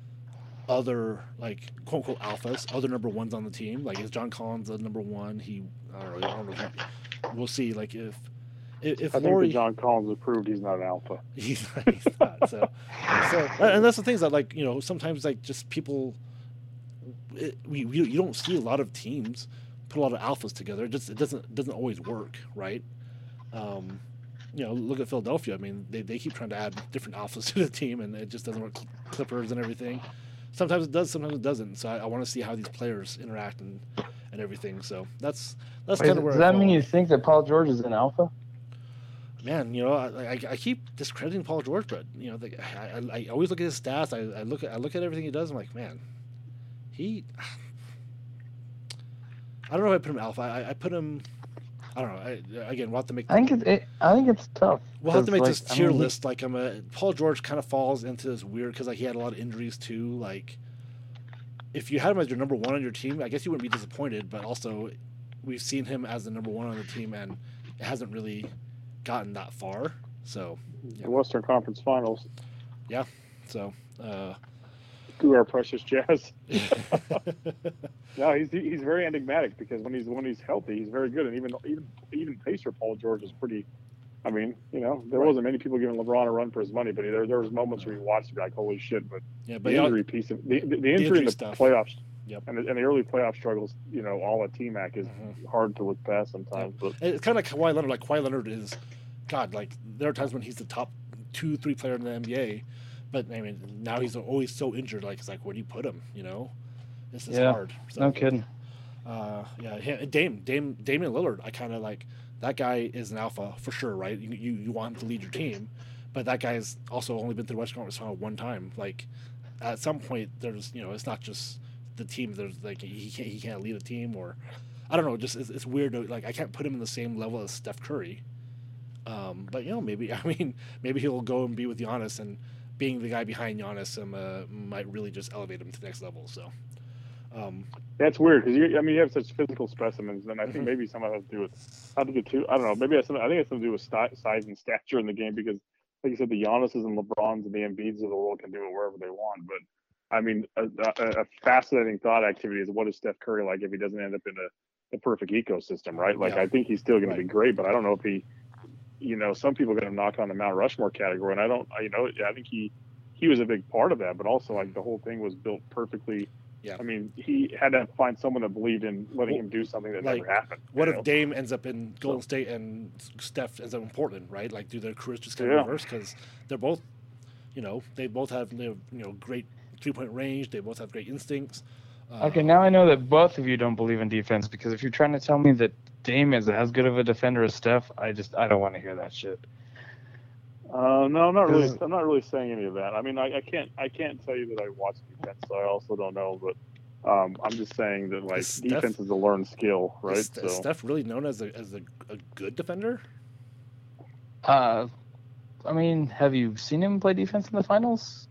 other like quote unquote alphas, other number ones on the team. Like, is John Collins the number one? He I don't know. I don't know. If he, we'll see. Like if if, if I think Laurie, that John Collins has proved he's not an alpha. he's, he's not. So so and that's the things that like you know sometimes like just people. It, we, we you don't see a lot of teams put a lot of alphas together. It just it doesn't it doesn't always work, right? Um, you know, look at Philadelphia. I mean, they, they keep trying to add different alphas to the team, and it just doesn't work. Clippers and everything. Sometimes it does, sometimes it doesn't. So I, I want to see how these players interact and, and everything. So that's that's Wait, kind of where. does I that mean fall. you think that Paul George is an alpha? Man, you know, I, I, I keep discrediting Paul George, but you know, the, I, I, I always look at his stats. I, I look at I look at everything he does. I'm like, man, he. I don't know if I put him alpha. I, I put him. I don't know. I, again, we'll have to make. I think it, it. I think it's tough. We'll have to 'cause, make like, this I tier mean, he- list. Like, I'm a Paul George kind of falls into this weird because like he had a lot of injuries too. Like, if you had him as your number one on your team, I guess you wouldn't be disappointed. But also, we've seen him as the number one on the team, and it hasn't really gotten that far. So, yeah. The Western Conference Finals. Yeah. So. Uh, To our precious Jazz. No, he's he's very enigmatic because when he's when he's healthy, he's very good, and even even even Pacer Paul George is pretty. I mean, you know, there right. wasn't many people giving LeBron a run for his money, but there there was moments where you watched and be like, holy shit! But, yeah, but the injury piece of the, the, the injury, the injury in the stuff. playoffs, yep. and the, and the early playoff struggles, you know, all at T-Mac is mm-hmm. hard to look past sometimes. Yeah. But it's kind of like Kawhi Leonard. Like Kawhi Leonard is, God, like there are times when he's the top two, three player in the N B A. But I mean, now he's always so injured. Like it's like, where do you put him? You know, this is yeah, hard. So, no kidding. Uh, yeah, Dame, Dame, Damian Lillard. I kind of like that guy is an alpha for sure, right? You, you you want him to lead your team, but that guy's also only been through the Western Conference Final one time. Like at some point, there's you know, it's not just the team. There's like he can't he can't lead a team, or I don't know. Just it's, it's weird. To, like I can't put him in the same level as Steph Curry. Um, but you know, maybe I mean, maybe he'll go and be with Giannis and. Being the guy behind Giannis um, uh, might really just elevate him to the next level. So um, that's weird because I mean you have such physical specimens, and I think mm-hmm. maybe some of that has to do with I think it too. I don't know. Maybe it has some, I think it has something to do with st- size and stature in the game because, like you said, the Giannis's and LeBrons and the Embiids of the world can do it wherever they want. But I mean, a, a, a fascinating thought activity is what is Steph Curry like if he doesn't end up in a, a perfect ecosystem, right? Like yeah. I think he's still going right. to be great, but I don't know if he. You know, some people are going to knock on the Mount Rushmore category, and I don't, you know, I think he, he was a big part of that, but also like the whole thing was built perfectly. Yeah. I mean, he had to find someone that believed in letting well, him do something that like, never happened. What if know? Dame ends up in Golden so. State and Steph ends up in Portland, right? Like, do their careers just kind of yeah. reverse? Because they're both, you know, they both have, you know, great three-point range. They both have great instincts. Uh, okay, now I know that both of you don't believe in defense because if you're trying to tell me that Dame is as good of a defender as Steph, I just I don't want to hear that shit. Uh, no, I'm not really. I'm not really saying any of that. I mean, I, I can't. I can't tell you that I watch defense, so I also don't know. But um, I'm just saying that like is defense Steph, is a learned skill, right? Is, so. is Steph really known as a as a, a good defender? Uh, I mean, have you seen him play defense in the finals?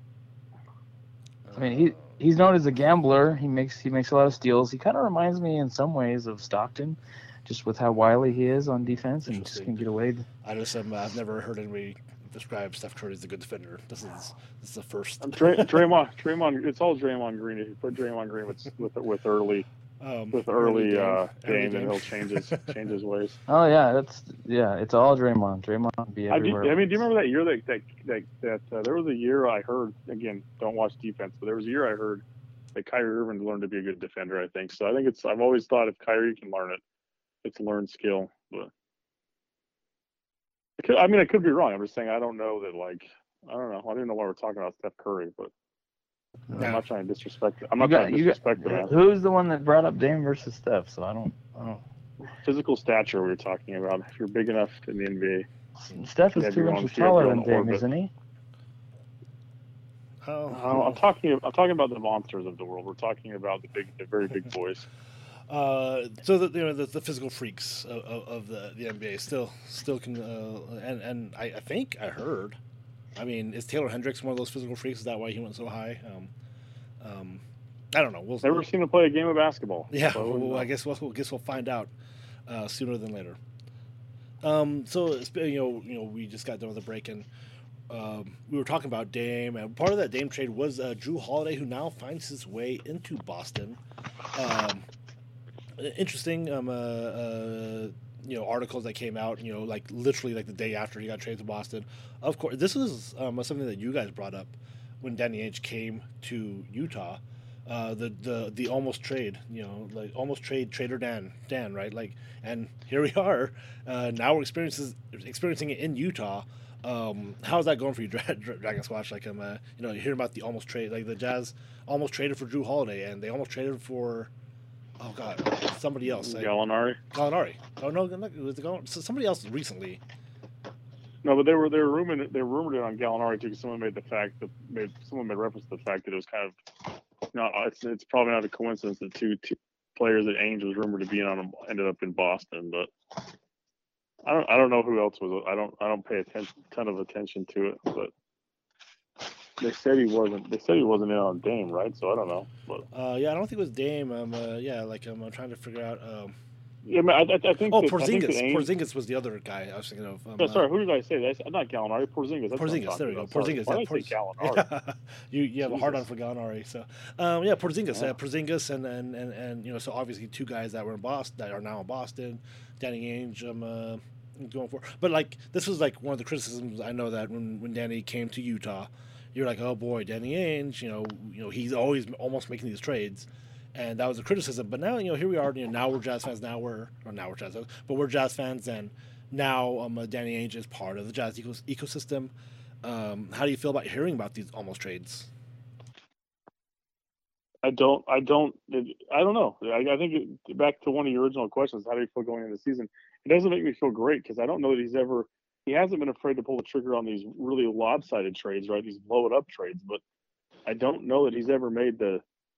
I mean, he he's known as a gambler. He makes he makes a lot of steals. He kind of reminds me in some ways of Stockton. Just with how wily he is on defense and just can get away. I just um, I've never heard anybody describe Steph Curry as a good defender. This is this is the first. Dray, Draymond, Draymond, it's all Draymond Green. If you put Draymond Green with with, with early, um, with early, early uh, game, then he'll change his change his ways. Oh yeah, that's yeah, it's all Draymond. Draymond be everywhere. I, do, I mean, do you remember that year that that that, that uh, there was a year I heard again? Don't watch defense, but there was a year I heard that Kyrie Irving learned to be a good defender. I think so. I think it's. I've always thought if Kyrie can learn it. It's a learned skill, but I, could, I mean, I could be wrong. I'm just saying I don't know that. Like, I don't know. I don't even know why we're talking about Steph Curry, but no. I'm not trying to disrespect. I'm not got, trying to disrespect got, the man. Who's the one that brought up Dame versus Steph? So I don't. I don't. Physical stature we were talking about. If you're big enough in the N B A, Steph is two inches taller than Dame, isn't he? Oh, oh, I'm talking. I'm talking about the monsters of the world. We're talking about the big, the very big boys. Uh, so the you know the, the physical freaks of, of, of the, the N B A still still can uh, and and I, I think I heard, I mean, is Taylor Hendricks one of those physical freaks? Is that why he went so high? Um, um, I don't know. We'll never seen him play a game of basketball. Yeah, so well, I guess we'll I guess we'll find out uh, sooner than later. Um, so you know you know we just got done with the break and um, we were talking about Dame and part of that Dame trade was uh, Jrue Holiday, who now finds his way into Boston. Um, Interesting, um, uh, uh, you know, articles that came out, you know, like literally like the day after he got traded to Boston. Of course, this was um, something that you guys brought up when Danny Ainge came to Utah. Uh, the the the almost trade, you know, like almost trade Trader Dan, Dan, right? Like, and here we are. Uh, now we're experiencing experiencing it in Utah. Um, how's that going for you, Dra- Dra- Dragon Squash? Like, um, uh, you know, you hear about the almost trade, like the Jazz almost traded for Jrue Holiday, and they almost traded for. Oh God, somebody else. Gallinari. Gallinari. Oh no, it was Gall- somebody else recently. No, but they were they were rumored they were rumored it on Gallinari too. Because someone made the fact that made someone made reference to the fact that it was kind of not. It's it's probably not a coincidence that two, two players that Ainge was rumored to be on ended up in Boston. But I don't I don't know who else was. I don't I don't pay a ton of attention to it. But they said he wasn't. They said he wasn't in on Dame, right? So I don't know. But Uh, yeah, I don't think it was Dame. Um, uh, yeah, like I'm, I'm trying to figure out. Um, yeah, I, mean, I, I think. oh, that, I think Porzingis. that Ainge, Porzingis was the other guy I was thinking of. Um, no, sorry, uh, who did I say? That's not Gallinari. Porzingis. That's what I'm Porzingis. talking There we go. about. Sorry. Porzingis. Why Yeah, did I say Porz- Gallinari? you you have a hard on Jesus. for Gallinari. So, um, yeah, Porzingis. Yeah. Uh, Porzingis, and, and and and you know, so obviously two guys that were in Boston that are now in Boston. Danny Ainge. Um, uh, going for, but like this was like one of the criticisms I know that when when Danny came to Utah, you're like, oh boy, Danny Ainge. You know, you know, he's always almost making these trades. And that was a criticism, but now you know here we are. You know, now we're Jazz fans. Now we're or now we're Jazz fans, but we're Jazz fans, and now um, uh, Danny Ainge is part of the Jazz ecos- ecosystem. Um, how do you feel about hearing about these almost trades? I don't. I don't. I don't know. I, I think it, back to one of your original questions. How do you feel going into the season? It doesn't make me feel great because I don't know that he's ever. He hasn't been afraid to pull the trigger on these really lopsided trades, right? These blow it up trades, but I don't know that he's ever made the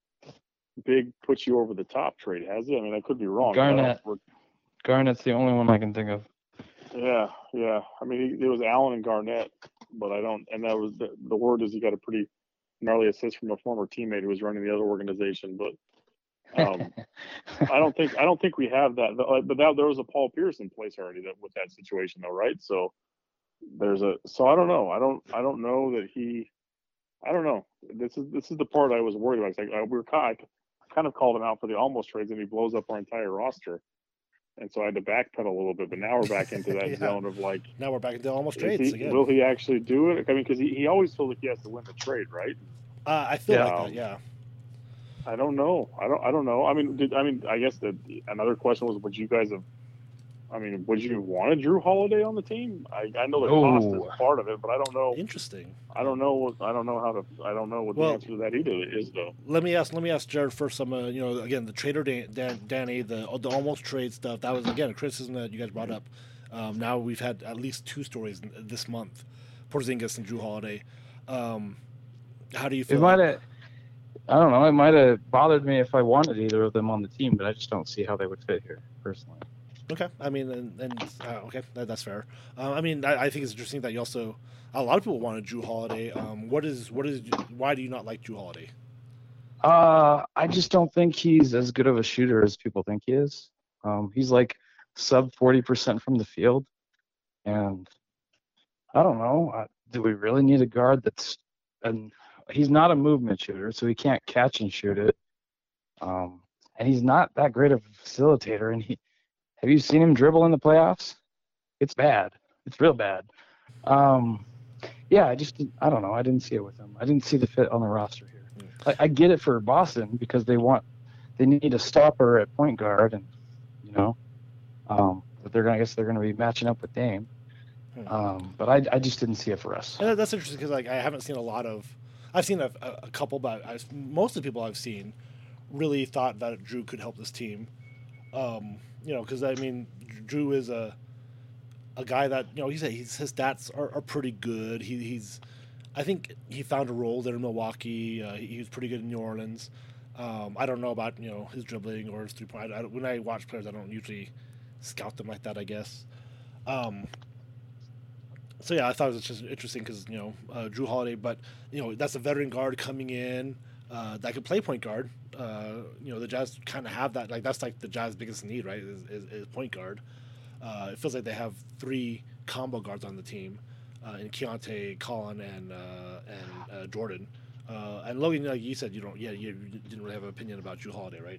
big put you over the top trade, has he? I mean, I could be wrong. Garnett. Garnett's the only one I can think of. Yeah, yeah. I mean, he, it was Allen and Garnett, but I don't. And that was the, the word is he got a pretty gnarly assist from a former teammate who was running the other organization. But um, I don't think I don't think we have that. But that, there was a Paul Pierce in place already that with that situation, though, right? So there's a. So I don't know. I don't. I don't know that he. I don't know. This is this is the part I was worried about. It's like uh, we were kind. I kind of called him out for the almost trades, and he blows up our entire roster. And so I had to backpedal a little bit, but now we're back into that Yeah. zone of like, Now we're back into almost is trades he- again. will he actually do it? I mean, because he, he always feels like he has to win the trade, right? Uh, I feel Yeah. like that. Yeah. I don't know. I don't. I don't know. I mean, did, I mean, I guess that another question was, would you guys have? I mean, would you want a Drew Holiday on the team? I, I know the cost No. is part of it, but I don't know. Interesting. I don't know. What, I don't know how to. I don't know what Well- the answer to that either is, though. Let me ask. Let me ask Jared first. Some, uh, you know, again, the trader Dan, Dan, Danny, the the almost trade stuff. That was again a criticism that you guys brought up. Um, now we've had at least two stories this month, Porzingis and Drew Holiday. Um, how do you feel? It might have. I don't know. It might have bothered me if I wanted either of them on the team, but I just don't see how they would fit here personally. Okay, I mean, and, and uh, okay, that, that's fair. Uh, I mean, I, I think it's interesting that you also a lot of people wanted Drew Holiday. Um, what is what is why do you not like Drew Holiday? Uh, I just don't think he's as good of a shooter as people think he is. Um, he's like sub forty percent from the field, and I don't know. Uh, do we really need a guard that's? And he's not a movement shooter, so he can't catch and shoot it. Um, and he's not that great of a facilitator. And he, have you seen him dribble in the playoffs? It's bad. It's real bad. Um, yeah, I just, I don't know. I didn't see it with him. I didn't see the fit on the roster here. I, I get it for Boston because they want, they need a stopper at point guard, and you know, um, but they're gonna, I guess they're gonna be matching up with Dame. Um, but I, I just didn't see it for us. And that- that's interesting because like I haven't seen a lot of, I've seen a, a, a couple, but I, most of the people I've seen really thought that Drew could help this team. Um, you know, because I mean, Drew is a a guy that you know he's, he's his stats are, are pretty good. He, he's, I think he found a role there in Milwaukee. Uh, he, he was pretty good in New Orleans. Um, I don't know about you know his dribbling or his three point. I, I, when I watch players, I don't usually scout them like that. I guess. Um, So yeah, I thought it was just interesting because you know uh, Drew Holiday, but you know that's a veteran guard coming in uh, that could play point guard. Uh, you know the Jazz kind of have that. Like that's like the Jazz biggest need, right? Is, is, is point guard. Uh, it feels like they have three combo guards on the team, uh, in Keontae, Colin, and uh, and uh, Jordan. Uh, and Logan, like you said, you don't. Yeah, you didn't really have an opinion about Drew Holiday, right?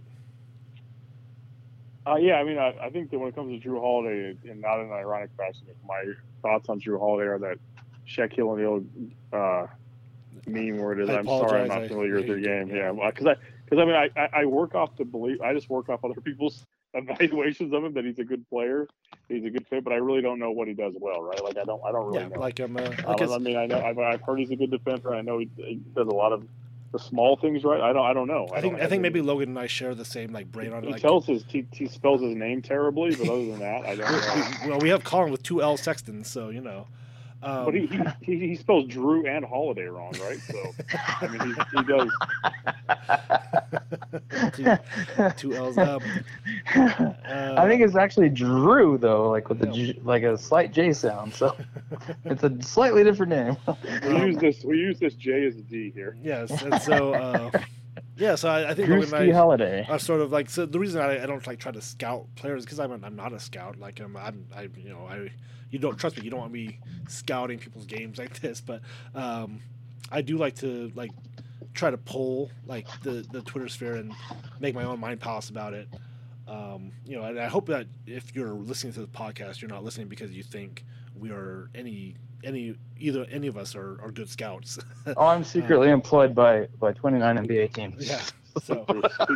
Uh, yeah, I mean, I, I think that when it comes to Drew Holiday, and not in an ironic fashion, my thoughts on Drew Holiday are that Shaquille O'Neal uh, meme where it is, I I'm sorry, I'm apologize, not I familiar with your hate it, game. Yeah, because I, because I mean, I, I, I work off the belief, I just work off other people's evaluations of him that he's a good player, he's a good fit, but I really don't know what he does well, right? Like I don't, I don't really Yeah, know. like um, uh, I, like don't- his- I mean, I know, I've, I've heard he's a good defender. I know he, he does a lot of the small things right. I don't, I don't know. I think don't I have think any- maybe Logan and I share the same like brain on it. he Like, tells his he, he spells his name terribly, but other than that, I don't know. well, we have Colin with two L Sexton, so you know. Um, But he, he he he spells Drew and Holiday wrong, right? So I mean, he, he does. two, two L's. Um, I think it's actually Drew though, like with the J, like a slight J sound. So it's a slightly different name. We use this. We use this J as a D here. Yes, and so uh, yeah, so I, I think Drewski Logan and I Holiday. are sort of like so. The reason I, I don't like try to scout players because I'm I'm not a scout. Like I'm I'm I you know I you don't trust me. You don't want me scouting people's games like this, but um, I do like to like try to poll like the the Twitter sphere and make my own mind palace about it. Um, you know, and I hope that if you're listening to the podcast, you're not listening because you think we are any any either any of us are, are good scouts. Oh, I'm secretly um, employed by by twenty-nine N B A teams. Yeah. So,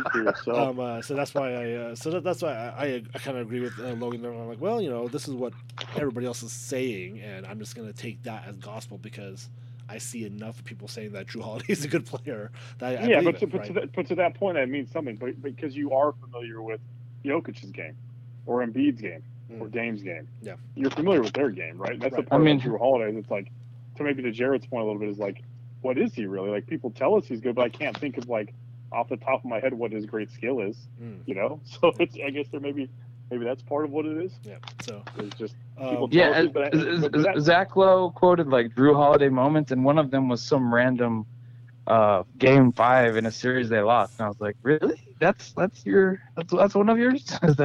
um, uh, so that's why I, uh, so that, that's why I, I, I kind of agree with uh, Logan there. I'm like, well, you know, this is what everybody else is saying, and I'm just going to take that as gospel because I see enough people saying that Drew Holiday is a good player. That I, I yeah, but to, it, but, right? to that, but to that point, that means something. But because you are familiar with Jokic's game, or Embiid's game, mm. or Dame's game, yeah, you're familiar with their game, right? That's right. the part I mean, of Drew Holiday. It's like, to maybe to Jared's point a little bit is like, what is he really? Like people tell us he's good, but I can't think of like off the top of my head what his great skill is. Mm. You know, so it's I guess there maybe maybe that's part of what it is. Yeah. So it's just um, yeah. It, but, but that, Zach Lowe quoted like Drew Holiday moments, and one of them was some random uh, game five in a series they lost, and I was like, really? That's that's your that's, that's one of yours?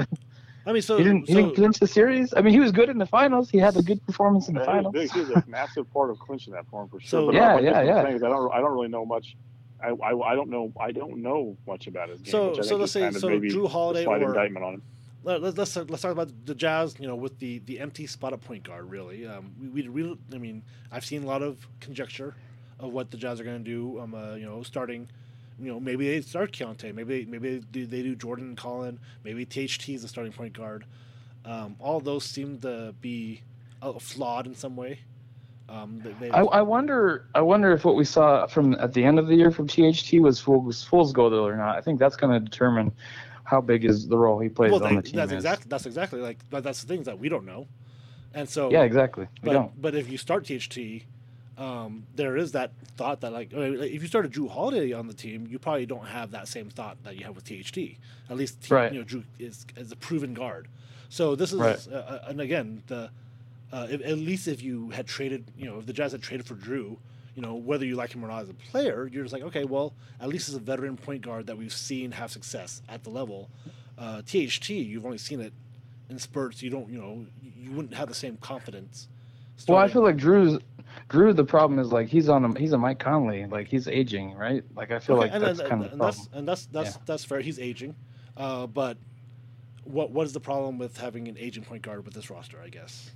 I mean, so he didn't, so, he didn't clinch the series. I mean, he was good in the finals. He had a good performance in the yeah, finals. He was, he was a massive part of clinching that for him for sure. So, but yeah, like, yeah, yeah. I don't I don't really know much. I, I, I don't know I don't know much about his game. So which I so think let's is say kind of so maybe Drew Holiday a slight or indictment on him. let, let's let's let's talk about the Jazz. You know, with the, the empty spot at point guard. Really, um, we, we really. I mean, I've seen a lot of conjecture of what the Jazz are going to do. Um, uh, you know, starting. You know, maybe they start Keontae. Maybe maybe they do, they do Jordan and Colin. Maybe T H T is the starting point guard. Um, all those seem to be uh, flawed in some way. Um, they, I, I wonder. I wonder if what we saw from at the end of the year from T H T was Fool's, Fool's goal or not. I think that's going to determine how big is the role he plays well, on they, the team. That's is. exactly that's exactly like but that's the things that we don't know. And so yeah, exactly. We but don't. but if you start T H T, um, there is that thought that like I mean, if you started Drew Holiday on the team, you probably don't have that same thought that you have with T H T. At least T, right. you know Drew is is a proven guard. So this is right. uh, and again the. Uh, if, at least if you had traded, you know, if the Jazz had traded for Drew, you know, whether you like him or not as a player, you're just like, okay, well, at least as a veteran point guard that we've seen have success at the level. Uh, T H T, you've only seen it in spurts. You don't, you know, you wouldn't have the same confidence. Starting. Well, I feel like Drew's Drew. The problem is like he's on a he's a Mike Conley. Like he's aging, right? Like I feel okay, like and, that's and, kind and, of the that's problem. and that's that's Yeah. that's fair. He's aging, uh, but what what is the problem with having an aging point guard with this roster? I guess.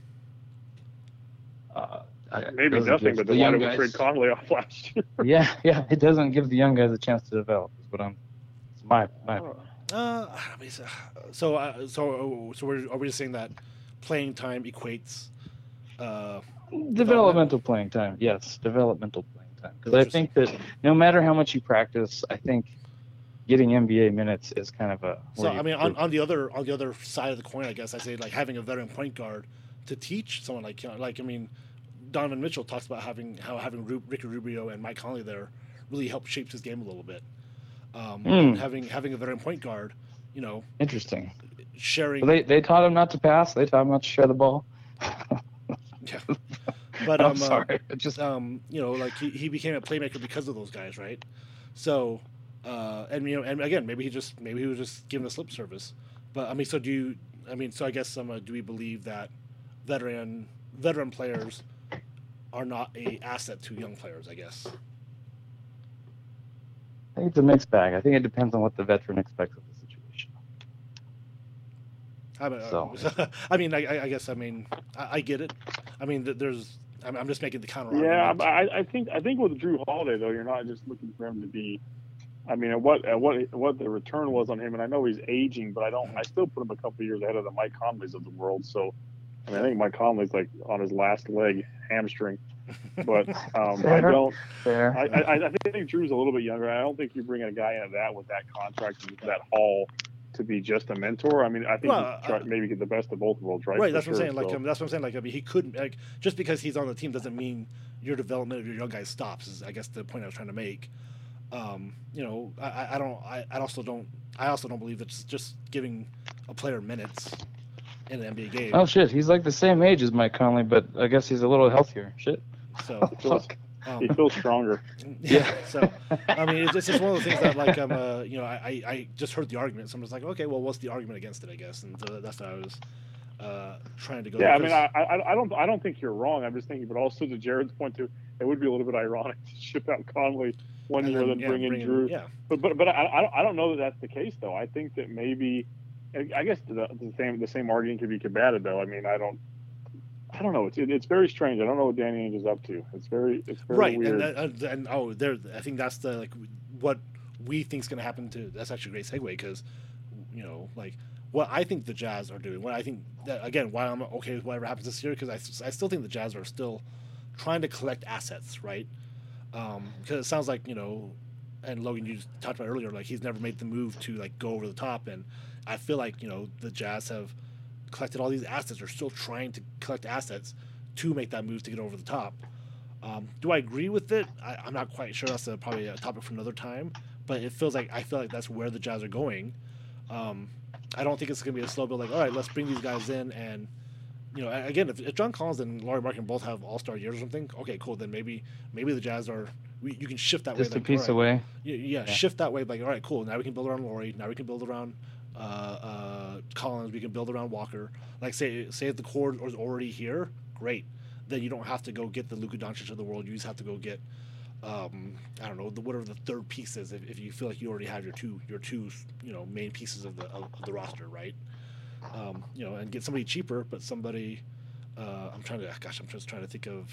Uh, I, Maybe nothing, but the then why young did we guys. trade Conley off last year? Yeah, yeah, it doesn't give the young guys a chance to develop. Is what I'm. It's my my. Uh, I mean, so so uh, so, so we're, are we just saying that playing time equates uh, Developmental playing time, yes, developmental playing time. Because I think that no matter how much you practice, I think getting N B A minutes is kind of a. So I mean, on, on the other on the other side of the coin, I guess I say like having a veteran point guard to teach someone like you know, like I mean, Donovan Mitchell talks about having how having Ru- Ricky Rubio and Mike Conley there really helped shape his game a little bit. Um, Mm. Having having a veteran point guard, you know, Interesting. sharing. Well, they they taught him not to pass. They taught him not to share the ball. Yeah. But I'm um, sorry. uh, It just um, you know, like he, he became a playmaker because of those guys, right? So, uh, and you know, and again, maybe he just maybe he was just giving a slip service. But I mean, so do you? I mean, so I guess um, uh, do we believe that veteran veteran players are not a asset to young players? I guess. I think it's a mixed bag. I think it depends on what the veteran expects of the situation. I mean, So. uh, I mean, I, I guess I mean I, I get it. I mean, th- there's. I'm, I'm just making the counter Yeah, argument. I, I think I think with Drew Holiday though, you're not just looking for him to be. I mean, at what at what what the return was on him, and I know he's aging, but I don't. I still put him a couple of years ahead of the Mike Conleys of the world. So, I mean, I think Mike Conley's like on his last leg, hamstring. But um, I don't. Fair. I, I, I think Drew's a little bit younger. I don't think you bring a guy into that with that contract and that haul to be just a mentor. I mean, I think Well, you try, uh, maybe get the best of both worlds, right? Right, For that's what I'm sure, saying. Like, so. um, that's what I'm saying. Like, I mean, he couldn't like just because he's on the team doesn't mean your development of your young guys stops. Is I guess the point I was trying to make. Um, you know, I, I don't. I, I also don't. I also don't believe it's just giving a player minutes in an N B A game. Oh shit, he's like the same age as Mike Conley, but I guess he's a little healthier. Shit. So He feels, um, he feels stronger. yeah. So I mean, it's just one of the things that like I'm uh you know I I just heard the argument, so I'm just like, okay, well, what's the argument against it? I guess, and so that's what I was uh trying to go. Yeah, I mean, I, I I don't I don't think you're wrong. I'm just thinking, but also to Jared's point too, it would be a little bit ironic to ship out Conley one and year, then, then yeah, bring in bring Drew. yeah. But but but I I don't- I don't know that that's the case though. I think that maybe, I guess the, the same the same argument could be combated though. I mean, I don't. I don't know. It's it, it's very strange. I don't know what Danny Ainge is up to. It's very it's very Right, weird. and, and and oh, there. I think that's the like what we think is going to happen to. That's actually a great segue because, you know, like what I think the Jazz are doing. What I think that again, why I'm okay with whatever happens this year because I, I still think the Jazz are still trying to collect assets, right? Because it sounds like you know, and Logan, you just talked about earlier, like he's never made the move to like go over the top, and I feel like you know the Jazz have collected all these assets. Are still trying to collect assets to make that move to get over the top. Um, do I agree with it? I, I'm not quite sure. That's a, probably a topic for another time. But it feels like I feel like that's where the Jazz are going. Um, I don't think it's going to be a slow build. Like, all right, let's bring these guys in, and you know, again, if, if John Collins and Laurie Markin both have All Star years or something, okay, cool. Then maybe maybe the Jazz are. We, you can shift that Just way. a like, piece all right, away. Yeah, yeah, Yeah. shift that way. Like, all right, cool. Now we can build around Laurie. Now we can build around uh, uh, Collins. We can build around Walker. Like, say say if the core is already here, great. Then you don't have to go get the Luka Doncic of the world. You just have to go get, um, I don't know, the whatever the third piece is. If, if you feel like you already have your two your two you know main pieces of the of, of the roster, right? Um, you know, and get somebody cheaper, but somebody. Uh, I'm trying to. Gosh, I'm just trying to think of.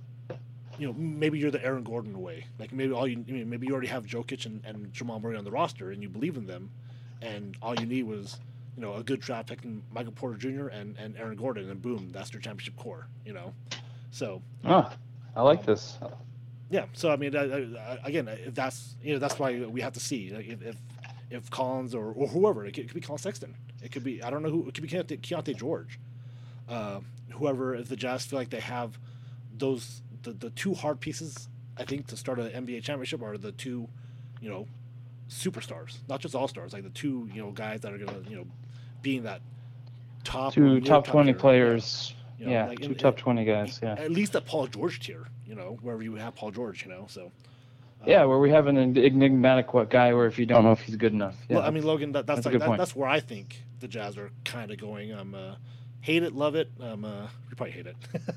You know, maybe you're the Aaron Gordon way. Like maybe all you, I mean, maybe you already have Jokic and, and Jamal Murray on the roster, and you believe in them, and all you need was, you know, a good draft pick in Michael Porter Junior and, and Aaron Gordon, and boom, that's your championship core. You know, so. Oh, I like Um, this. Yeah. So I mean, I, I, again, if that's you know that's why we have to see like, if, if if Collins or, or whoever it could, it could be Colin Sexton. It could be I don't know who it could be Keontae, Keontae George. Uh, whoever if the Jazz feel like they have those the, the two hard pieces I think to start an N B A championship are the two, you know, superstars, not just all stars, like the two you know guys that are gonna you know being that top Two near top twenty tier. players. You know, Yeah, like, two in- top in- twenty guys. Yeah. At least at Paul George tier, you know, wherever you have Paul George, you know, so. Yeah, where we have an enigmatic what guy where if you don't know if he's good enough. Yeah. Well, I mean, Logan, that, that's That's a like good that, point. that's where I think the Jazz are kind of going. I'm uh, hate it, love it. Um, uh, you probably hate it.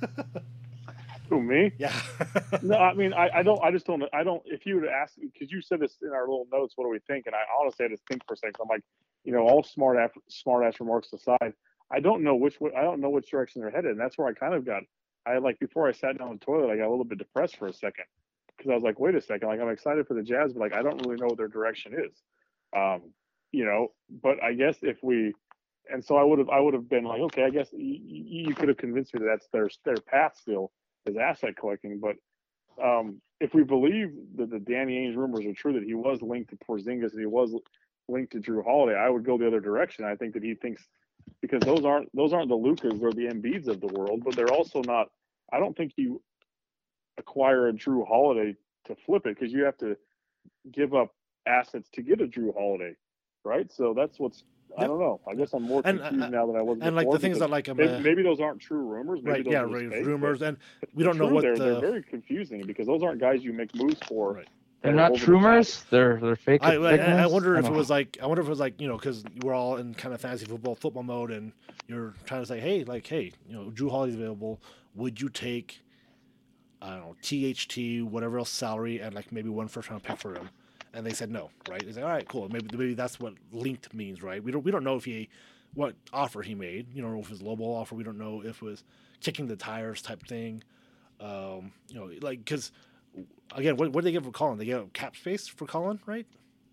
Who, me? yeah. No, I mean, I, I don't. I just don't. I don't. If you would ask, because you said this in our little notes, what do we think? And I honestly had to think for a second. I'm like, you know, all smart ass, smart ass remarks aside, I don't know which way, I don't know which direction they're headed, and that's where I kind of got. I like before I sat down on the toilet, I got a little bit depressed for a second because I was like, wait a second, like I'm excited for the Jazz, but like I don't really know what their direction is. Um, you know, but I guess if we, and so I would have, I would have been like, okay, I guess you, you could have convinced me that that's their their path still is asset collecting, but um, if we believe that the Danny Ainge rumors are true, that he was linked to Porzingis and he was linked to Drew Holiday, I would go the other direction. I think that he thinks because those aren't those aren't the Lukas or the Embiids of the world, but they're also not. I don't think you acquire a Drew Holiday to flip it because you have to give up assets to get a Drew Holiday, right? So that's what's. I Yep. don't know. I guess I'm more And, confused uh, now than I was and like before the things because that like I'm maybe, uh, maybe those aren't true rumors. Maybe right, those yeah, are just right, fake, but- rumors, and we They're don't know true. what they're, the they're very confusing because those aren't guys you make moves for. Right. They're that are not over the top. rumors. They're they're fake. I, I, fake I ones? wonder I if it don't was like I wonder if it was like you know because we're all in kind of fantasy football football mode and you're trying to say hey like hey you know Drew Holiday's available, would you take I don't know T H T whatever else salary and like maybe one first round pick for him, and they said no, right? It's like all right, cool, maybe maybe that's what linked means, right? We don't we don't know if he what offer he made, you know, if it was lowball offer, we don't know if it was kicking the tires type thing, um, you know, like because. Again, what, what did they give for Colin? They gave cap space for Colin, right?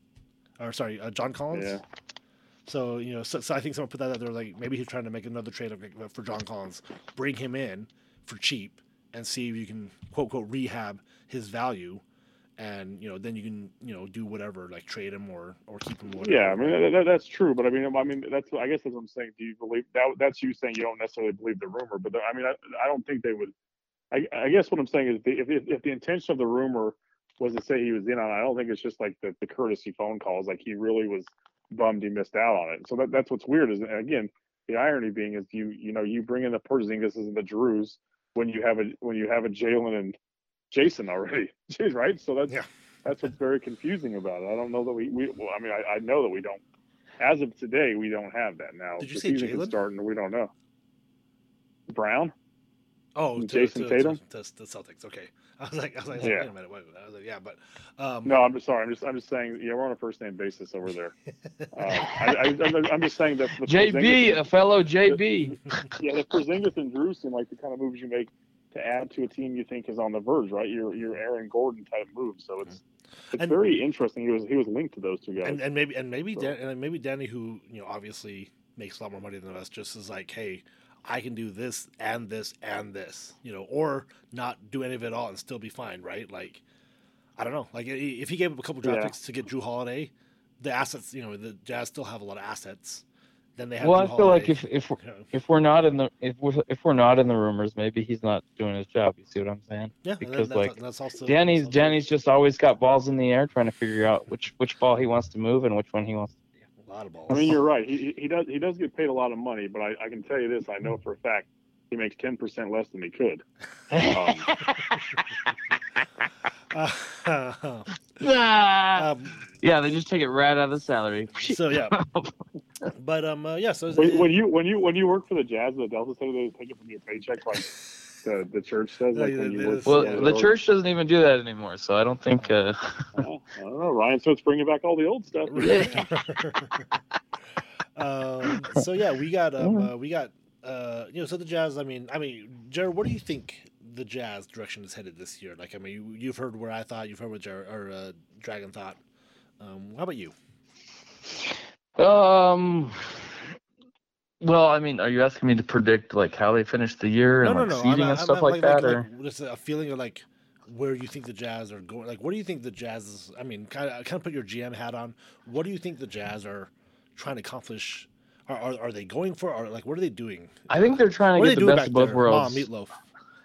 Or sorry, uh, John Collins. Yeah. So you know, so, so I think someone put that out there, like maybe he's trying to make another trade for John Collins, bring him in for cheap, and see if you can quote unquote rehab his value, and you know then you can you know do whatever like trade him or or keep him. Whatever. Yeah, I mean that, that, that's true, but I mean, I mean that's I guess that's what I'm saying. Do you believe that? That's you saying you don't necessarily believe the rumor, but the, I mean, I, I don't think they would. I, I guess what I'm saying is if, if if the intention of the rumor was to say he was in on, it, I don't think it's just like the, the courtesy phone calls. Like he really was bummed he missed out on it. So that, that's what's weird is, again, the irony being is you you know you bring in the Porzingis and the Drews when you have a when you have a Jalen and Jason already, right? So that's Yeah. that's what's very confusing about it. I don't know that we, we well, I mean, I, I know that we don't. As of today, we don't have that now. Did you the say season Jalen? can start, and we don't know. Brown, Oh, to, Jason to, Tatum? To, to, the Celtics. Okay, I was like, I was like, Yeah. wait a minute, wait, I was like, yeah, but um, no, I'm just sorry. I'm just I'm just saying. Yeah, we're on a first name basis over there. uh, I, I, I'm, I'm just saying that the J B, Porzingis- a fellow J B. yeah, the Porzingis and Drew seem like the kind of moves you make to add to a team you think is on the verge, right? Your your Aaron Gordon type move. So it's it's And- very interesting. He was he was linked to those two guys. and, and maybe and maybe So- Dan, and maybe Danny, who you know obviously makes a lot more money than us, just is like, hey, I can do this and this and this, you know, or not do any of it all and still be fine, right? Like, I don't know. Like, i- if he gave up a couple draft Yeah. picks to get Drew Holiday, the assets, you know, the Jazz still have a lot of assets. Then they have. Well, I Drew feel like Holiday, if if we're, you know. if we're not in the if we're if we're not in the rumors, maybe he's not doing his job. You see what I'm saying? Yeah, and because, that's, like, that's also Danny's that's also- Danny's just always got balls in the air, trying to figure out which which ball he wants to move and which one he wants. a lot of balls. I mean, you're right. He he- he does he does get paid a lot of money, but I, I can tell you this: I know for a fact he makes ten percent less than he could. Um, Uh, Ah! um, Yeah, they just take it right out of the salary. so yeah, but um, uh, yeah. So it's- when, when you when you when you work for the Jazz, the Delta Center, they take it from your paycheck, like the the church says. Like Yeah, when you it work is. for Well, Yeah. the church doesn't even do that anymore, so I don't think. Uh, Well, I don't know. Ryan Smith's bringing back all the old stuff. um, so yeah, we got um, uh, we got uh, you know, so the Jazz. I mean, I mean, Jared, what do you think the Jazz direction is headed this year? Like, I mean, you, you've heard where I thought, you've heard what Jared or uh, Dragon thought. Um, how about you? um. Well, I mean, are you asking me to predict like how they finish the year No, and no, like no. seeding I'm, and I'm, stuff I'm, like, like, that, like, or like, just a feeling of like where you think the Jazz are going. Like, what do you think the Jazz is? I mean, kind of, kind of put your G M hat on. What do you think the Jazz are trying to accomplish? Are, are, are they going for? Or like, what are they doing? I think they're trying What to are they get the doing best back of both there? worlds. Mom, meatloaf.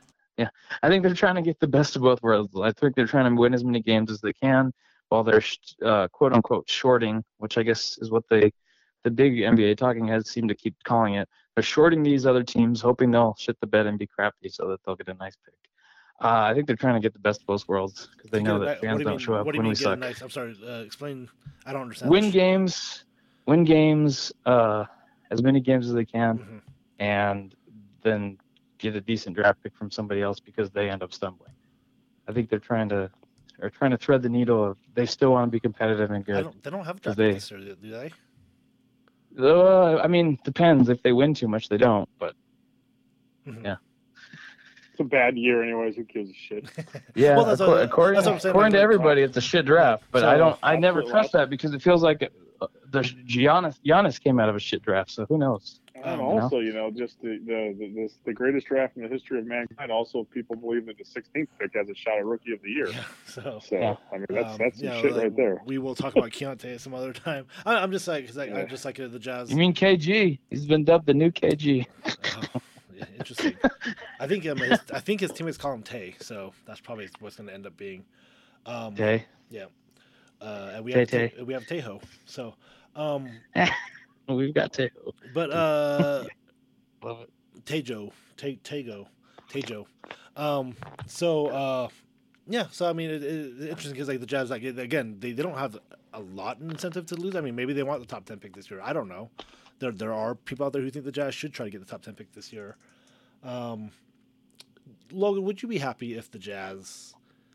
I think they're trying to get the best of both worlds. I think they're trying to win as many games as they can while they're uh, quote unquote shorting, which I guess is what they, the big N B A talking heads seem to keep calling it. They're shorting these other teams, hoping they'll shit the bed and be crappy so that they'll get a nice pick. Uh, I think they're trying to get the best of both worlds because they To know get a that ni- what fans do you don't mean- show up what do you when mean we get a suck. nice- I'm sorry. Uh, explain. I don't understand. Win this. games, win games, uh, as many games as they can, Mhm. and then get a decent draft pick from somebody else because they end up stumbling. I think they're trying to are trying to thread the needle of they still want to be competitive and I good. don't. They don't have a 'Cause draft pick they- this year, do they? Uh, I mean, depends. If they win too much, they don't. But Mhm. Yeah. It's a bad year, anyways. Who gives a shit? yeah, Well, that's acco- what- according, that's what I'm saying, according like- to everybody, it's a shit draft. But So- I don't. I never Absolutely. trust that because it feels like uh, the Giannis Giannis came out of a shit draft. So who knows? And Um, also, you know, just the the, the this, the greatest draft in the history of mankind. Also, people believe that the sixteenth pick has a shot at Rookie of the Year. Yeah. So. So Yeah. I mean, that's um, that's some yeah, shit like, right there. We will talk about Keontae some other time. I, I'm just like, cause I, Yeah. I just like uh, the Jazz. You mean K G? He's been dubbed the new K G. Oh, yeah, interesting. I think um, his, I think his teammates call him Tay, so that's probably what's going to end up being. Um, Okay. Yeah. Uh, and we have Tay-Tay. Te- we have Tejo. So, um, We've got Tejo. but uh, Love it. Tejo, Te- Tego, Tejo. Um, so uh, yeah. So I mean, it, it, it's interesting because like the Jazz, like again, they, they don't have a lot in incentive to lose. I mean, maybe they want the top ten pick this year. I don't know. There there are people out there who think the Jazz should try to get the top ten pick this year. Um, Logan, would you be happy if the Jazz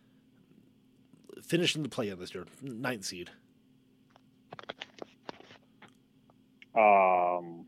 finished in the play-in this year, ninth seed? Um.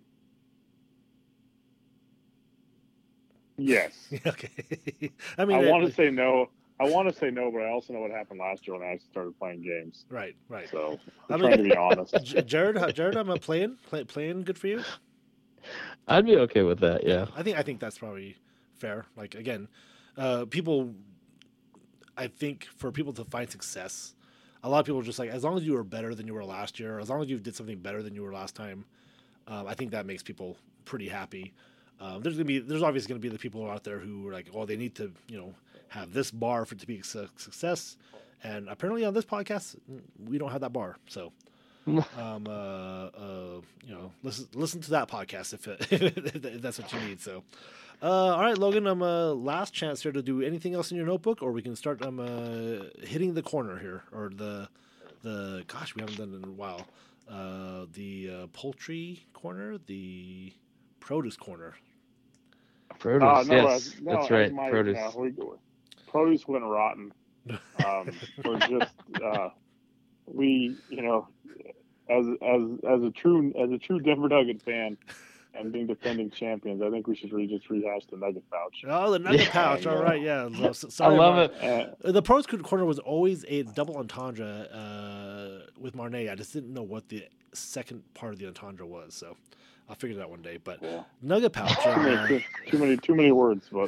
Yes. Okay. I mean, I it- want to say no. I want to say no, but I also know what happened last year when I started playing games. right, right. So I I'm mean- trying to be honest. J- Jared, how- Jared, I'm a playing, play, playing good for you. I'd be okay with that. Yeah. I think I think that's probably fair. Like again, uh, people. I think for people to find success, a lot of people are just like, as long as you are better than you were last year, as long as you did something better than you were last time, um, I think that makes people pretty happy. Um, there's gonna be, there's obviously gonna be the people out there who are like, oh, they need to, you know, have this bar for it to be a su- success, and apparently on this podcast, we don't have that bar. So, um, uh, uh, you know, listen listen to that podcast if, it, if that's what you need. So, uh, all right, Logan. Um, uh, last chance here to do anything else in your notebook, or we can start um uh, hitting the corner here, or the the gosh, we haven't done it in a while. Uh, the uh, poultry corner, the produce corner. Produce, Uh, no, yes, uh, no, that's right. my, Produce. Uh, we, produce went rotten. Um, we're just uh, we, you know, as as as a true as a true Denver Nugget fan and being defending champions, I think we should really just rehash the Nugget pouch. Oh, the Nugget Yeah. pouch. All right, yeah. So, I sorry, love Mar- it. Uh, The pros corner was always a double entendre uh, with Marnay. I just didn't know what the second part of the entendre was, so I'll figure it out one day. But Yeah. Nugget pouch. Uh, too, too many too many words, but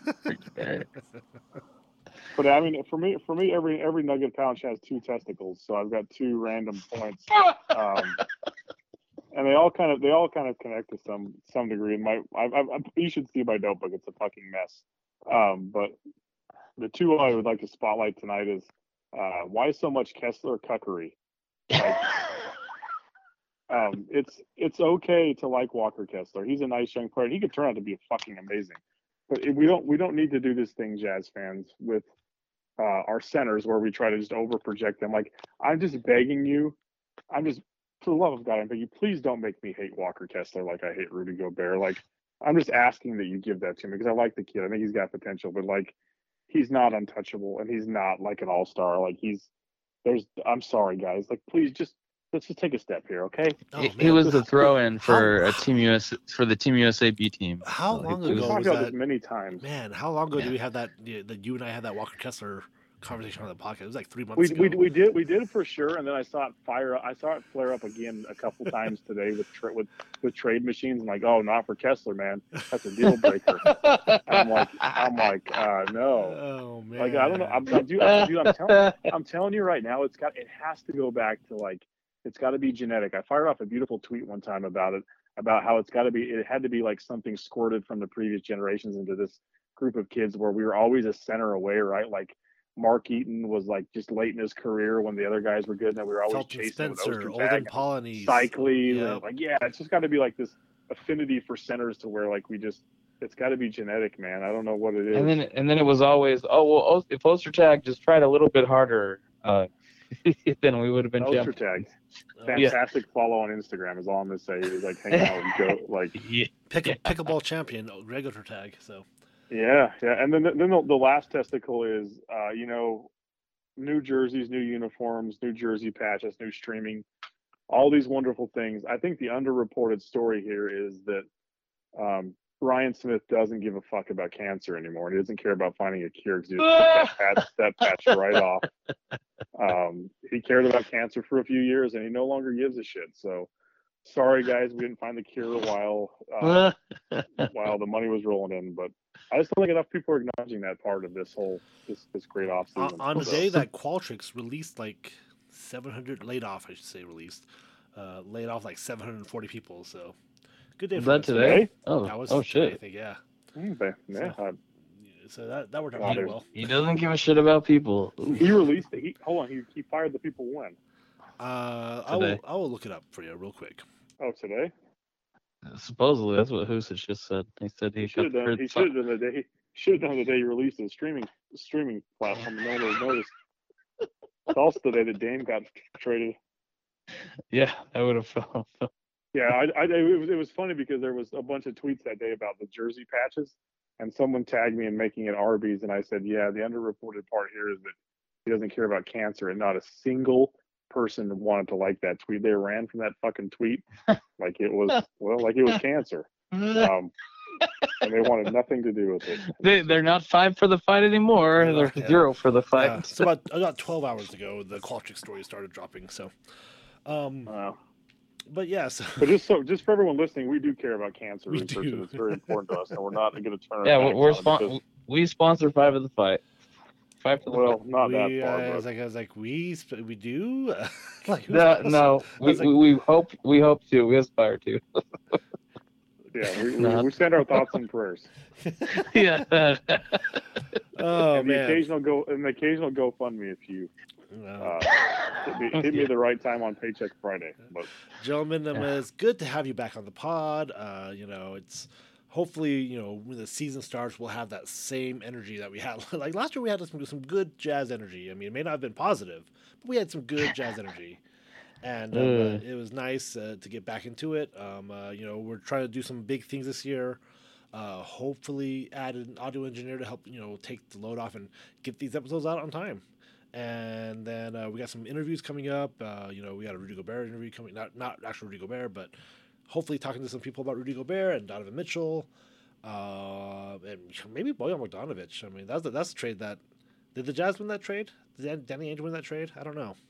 but I mean, for me, for me, every every Nugget pouch has two testicles, so I've got two random points, um, and they all kind of they all kind of connect to some some degree. In my, I, I, you should see my notebook; it's a fucking mess. Um, but the two I would like to spotlight tonight is uh, why so much Kessler cuckery. Like, um, it's it's okay to like Walker Kessler. He's a nice young player. He could turn out to be fucking amazing. But we don't we don't need to do this thing, Jazz fans, with uh, our centers where we try to just over project them. Like, I'm just begging you, I'm just for the love of God, I'm begging you, please don't make me hate Walker Kessler like I hate Rudy Gobert. Like, I'm just asking that you give that to me because I like the kid. I think he's got potential, but like, he's not untouchable and he's not like an all star. Like he's there's I'm sorry guys. Like, please just let's just take a step here, okay? oh, he, man, he was the this- throw-in for How- a team U S for the Team U S A B team. How So long it We've was- ago talked was about that? this many times. Man, how long ago Yeah. did we have that? Yeah, that you and I had that Walker Kessler conversation on the podcast. It was like three months We, ago. we we did we did it for sure, and then I saw it fire. I saw it flare up again a couple times today with tra- with with trade machines. I'm like, oh, not for Kessler, man. That's a deal breaker. I'm like, I'm like, uh, no. Oh man. Like, I don't know. I'm, I'm, dude, I'm, dude, I'm telling, I'm telling you right now, it's got it has to go back to like, it's got to be genetic. I fired off a beautiful tweet one time about it, about how it's got to be. It had to be like something squirted from the previous generations into this group of kids where we were always a center away, right? Like. Mark Eaton was like just late in his career when the other guys were good, and then we were always Felton chasing with Spencer, Ostertag Olden and Polynice. Cycles. Yep. And like, yeah, it's just got to be like this affinity for centers to where like we just, it's got to be genetic, man. I don't know what it is. And then and then it was always, oh well, O- if Ostertag just tried a little bit harder, uh, then we would have been champions. Ostertag, Uh, Yeah. fantastic follow on Instagram is all I'm gonna say. He was like hanging out with Joe, like Yeah. Pick, pickleball champion, Greg Ostertag. So yeah, yeah. And then then the, the last testicle is, uh, you know, new jerseys, new uniforms, new jersey patches, new streaming, all these wonderful things. I think the underreported story here is that um, Ryan Smith doesn't give a fuck about cancer anymore. He doesn't care about finding a cure because he just took that patch, that patch right off. Um, he cared about cancer for a few years, and he no longer gives a shit. So, sorry guys, we didn't find the cure while uh, while the money was rolling in, but I just don't think enough people are acknowledging that part of this whole this this great off on, season. on the So- day that Qualtrics released like seven hundred, laid off, I should say, released, uh, laid off like seven hundred forty people. So good day Was for that them. today? Oh, That was oh today, I shit. think, yeah. Okay, yeah, uh, So that that worked out Wow, pretty there's- well. He doesn't give a shit about people. Ooh. he released it. He hold on. He he fired the people when? Uh, I will Today. I will look it up for you real quick. Oh, today. Supposedly, that's what Husich just said. He said he He should have got done. rid He of should have done the day. He should have done the day he released his streaming streaming platform. No one would have noticed. It's also the day that Dame got traded. Yeah, that would have felt. Yeah, I, I it was it was funny because there was a bunch of tweets that day about the jersey patches, and someone tagged me in making it Arby's, and I said, yeah, the underreported part here is that he doesn't care about cancer, and not a single person wanted to like that tweet. They ran from that fucking tweet like it was well, like it was cancer, um, and they wanted nothing to do with it. They they're not five for the fight anymore. They're Yeah. zero for the fight. Yeah, so about about twelve hours ago, the Qualtrics story started dropping. So, um, Uh, but yeah, so but just so just for everyone listening, we do care about cancer We research, do. and it's very important to us, and we're not going to turn. our Yeah, backs we're on it spon- because- we sponsor five of the fight. Five for the well, fight. not we, that uh, far, I but was like, I was like, we sp- we do. like, who's No, supposed no, to- I we, was like, we we hope we hope to. We aspire to. Yeah, we, we, No. we send our thoughts and prayers. yeah. Oh and the man. occasional go and the occasional GoFundMe if you No. uh, hit, me, hit me the right time on Paycheck Friday. But Gentlemen, um, it's good to have you back on the pod. Uh, you know, it's hopefully, you know, when the season starts, we'll have that same energy that we had. Like last year, we had some some good Jazz energy. I mean, it may not have been positive, but we had some good Jazz energy, and um, uh, Mm. it was nice uh, to get back into it. Um, uh, you know, we're trying to do some big things this year. Uh, hopefully, add an audio engineer to help you know take the load off and get these episodes out on time. And then uh, we got some interviews coming up. Uh, you know, we got a Rudy Gobert interview coming, not not actual Rudy Gobert, but hopefully talking to some people about Rudy Gobert and Donovan Mitchell, uh, and maybe Bojan Bogdanovic. I mean, that's the, that's the trade that did the Jazz win that trade? Did Danny Ainge win that trade? I don't know.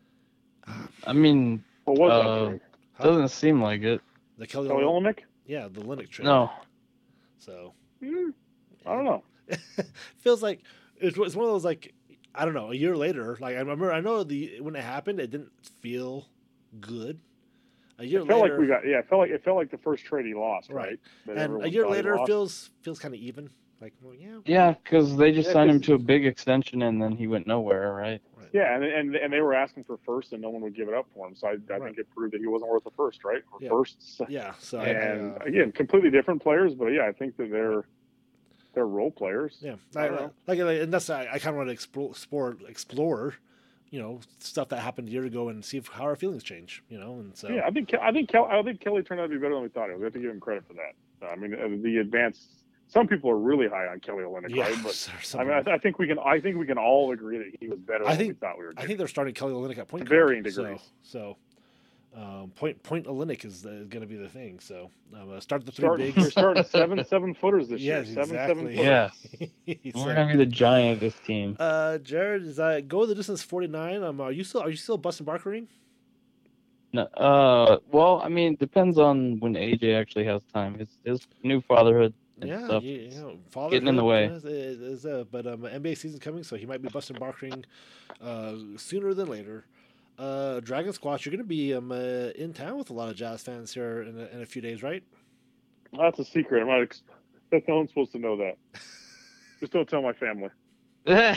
I mean, what was Uh, that trade? doesn't seem like it. The Kelly, Kelly Olynyk? Olynyk? Yeah, the Olynyk trade. No. So Hmm, I don't know. feels like it's, it's one of those like I don't know. A year later, like I remember, I know the when it happened, it didn't feel good. A year It felt later, like we got yeah. It felt like it felt like the first trade he lost, right? Right. That and everyone a year thought he later lost. feels feels kind of even. Like, well, yeah, Yeah, because they just Yeah, signed him 'cause- to a big extension and then he went nowhere, right? right. Yeah, and, and and they were asking for first, and no one would give it up for him. So I, I Right. think it proved that he wasn't worth the first, right? Or Yeah. firsts. yeah. So I, I, And uh, again, completely different players, but yeah, I think that they're they're role players. yeah, I I, don't know. like, like, and that's I, I kind of want to explore, explore, explore, you know, stuff that happened a year ago and see if, how our feelings change, you know, and so Yeah, I think Ke- I think Kel, I think Kelly turned out to be better than we thought he was. We have to give him credit for that. I mean, uh, the advanced. Some people are really high on Kelly Olynyk, yeah. right? But so- I something mean, I, like- I think we can. I think we can all agree that he was better I than think- we thought we were. I Getting. think they're starting Kelly Olynyk at point To guard, varying so- degrees. So, um, point point Olynyk is uh, going to be the thing. So um, uh, start the three Start, bigs. we're starting seven seven footers this Yes, year. Seven seven exactly. footers. Yeah. So, We're gonna be the giant of this team. uh, Jared, is that go the distance forty nine? Um, are you still are you still busting Barkering? No, uh, well, I mean, depends on when A J actually has time. His his new fatherhood and Yeah, stuff. you, you know, fatherhood Getting in the way. Is, is, is, uh, but um, N B A season's coming, so he might be busting Barkering uh, sooner than later. Uh, Dragon Squash, you're going to be um, uh, in town with a lot of Jazz fans here in a, in a few days, right? That's a secret. I'm not. Ex- that no one's supposed to know that. Just don't tell my family. Uh,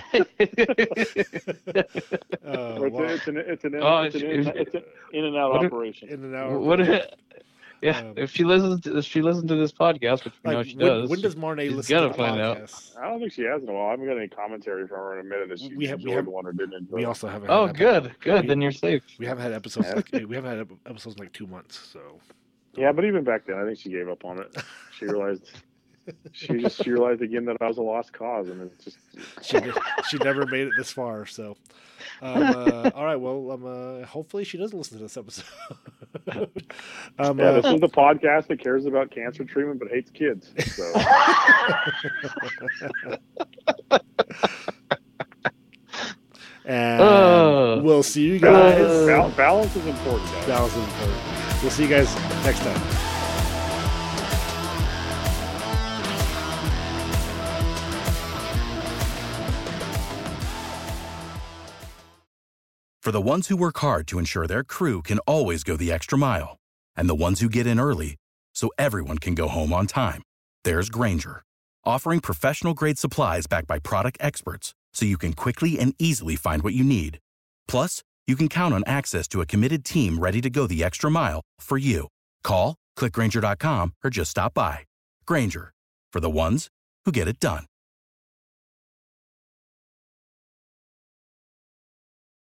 Or it's, well, a, it's an it's an, Oh, it's an, if- in, it's an in and out what if- operation. in and out. what? Yeah, Um, if she listens to if she listens to this podcast, which we know Like, she when, does. when does Marnie she's listen gotta to the find out. podcast? I don't think she has in a while. I haven't got any commentary from her in a minute. That she We have- we enjoyed have- one or didn't enjoy. We it. also haven't. Oh, had epi- good, good. We, Then you're safe. we haven't had episodes like we haven't had ep- episodes in like two months. So Yeah, but even back then, I think she gave up on it. She realized. She just she realized again that I was a lost cause, and it's just she did, she never made it this far. So, um, uh, all right. Well, um, uh, hopefully she doesn't listen to this episode. um, yeah. uh, This is the podcast that cares about cancer treatment but hates kids. So and Uh, we'll see you guys. uh, Bal- balance is important, guys. Balance is important. We'll see you guys next time. For the ones who work hard to ensure their crew can always go the extra mile, and the ones who get in early so everyone can go home on time, there's Granger, offering professional-grade supplies backed by product experts so you can quickly and easily find what you need. Plus, you can count on access to a committed team ready to go the extra mile for you. Call, click Granger dot com, or just stop by. Granger, for the ones who get it done.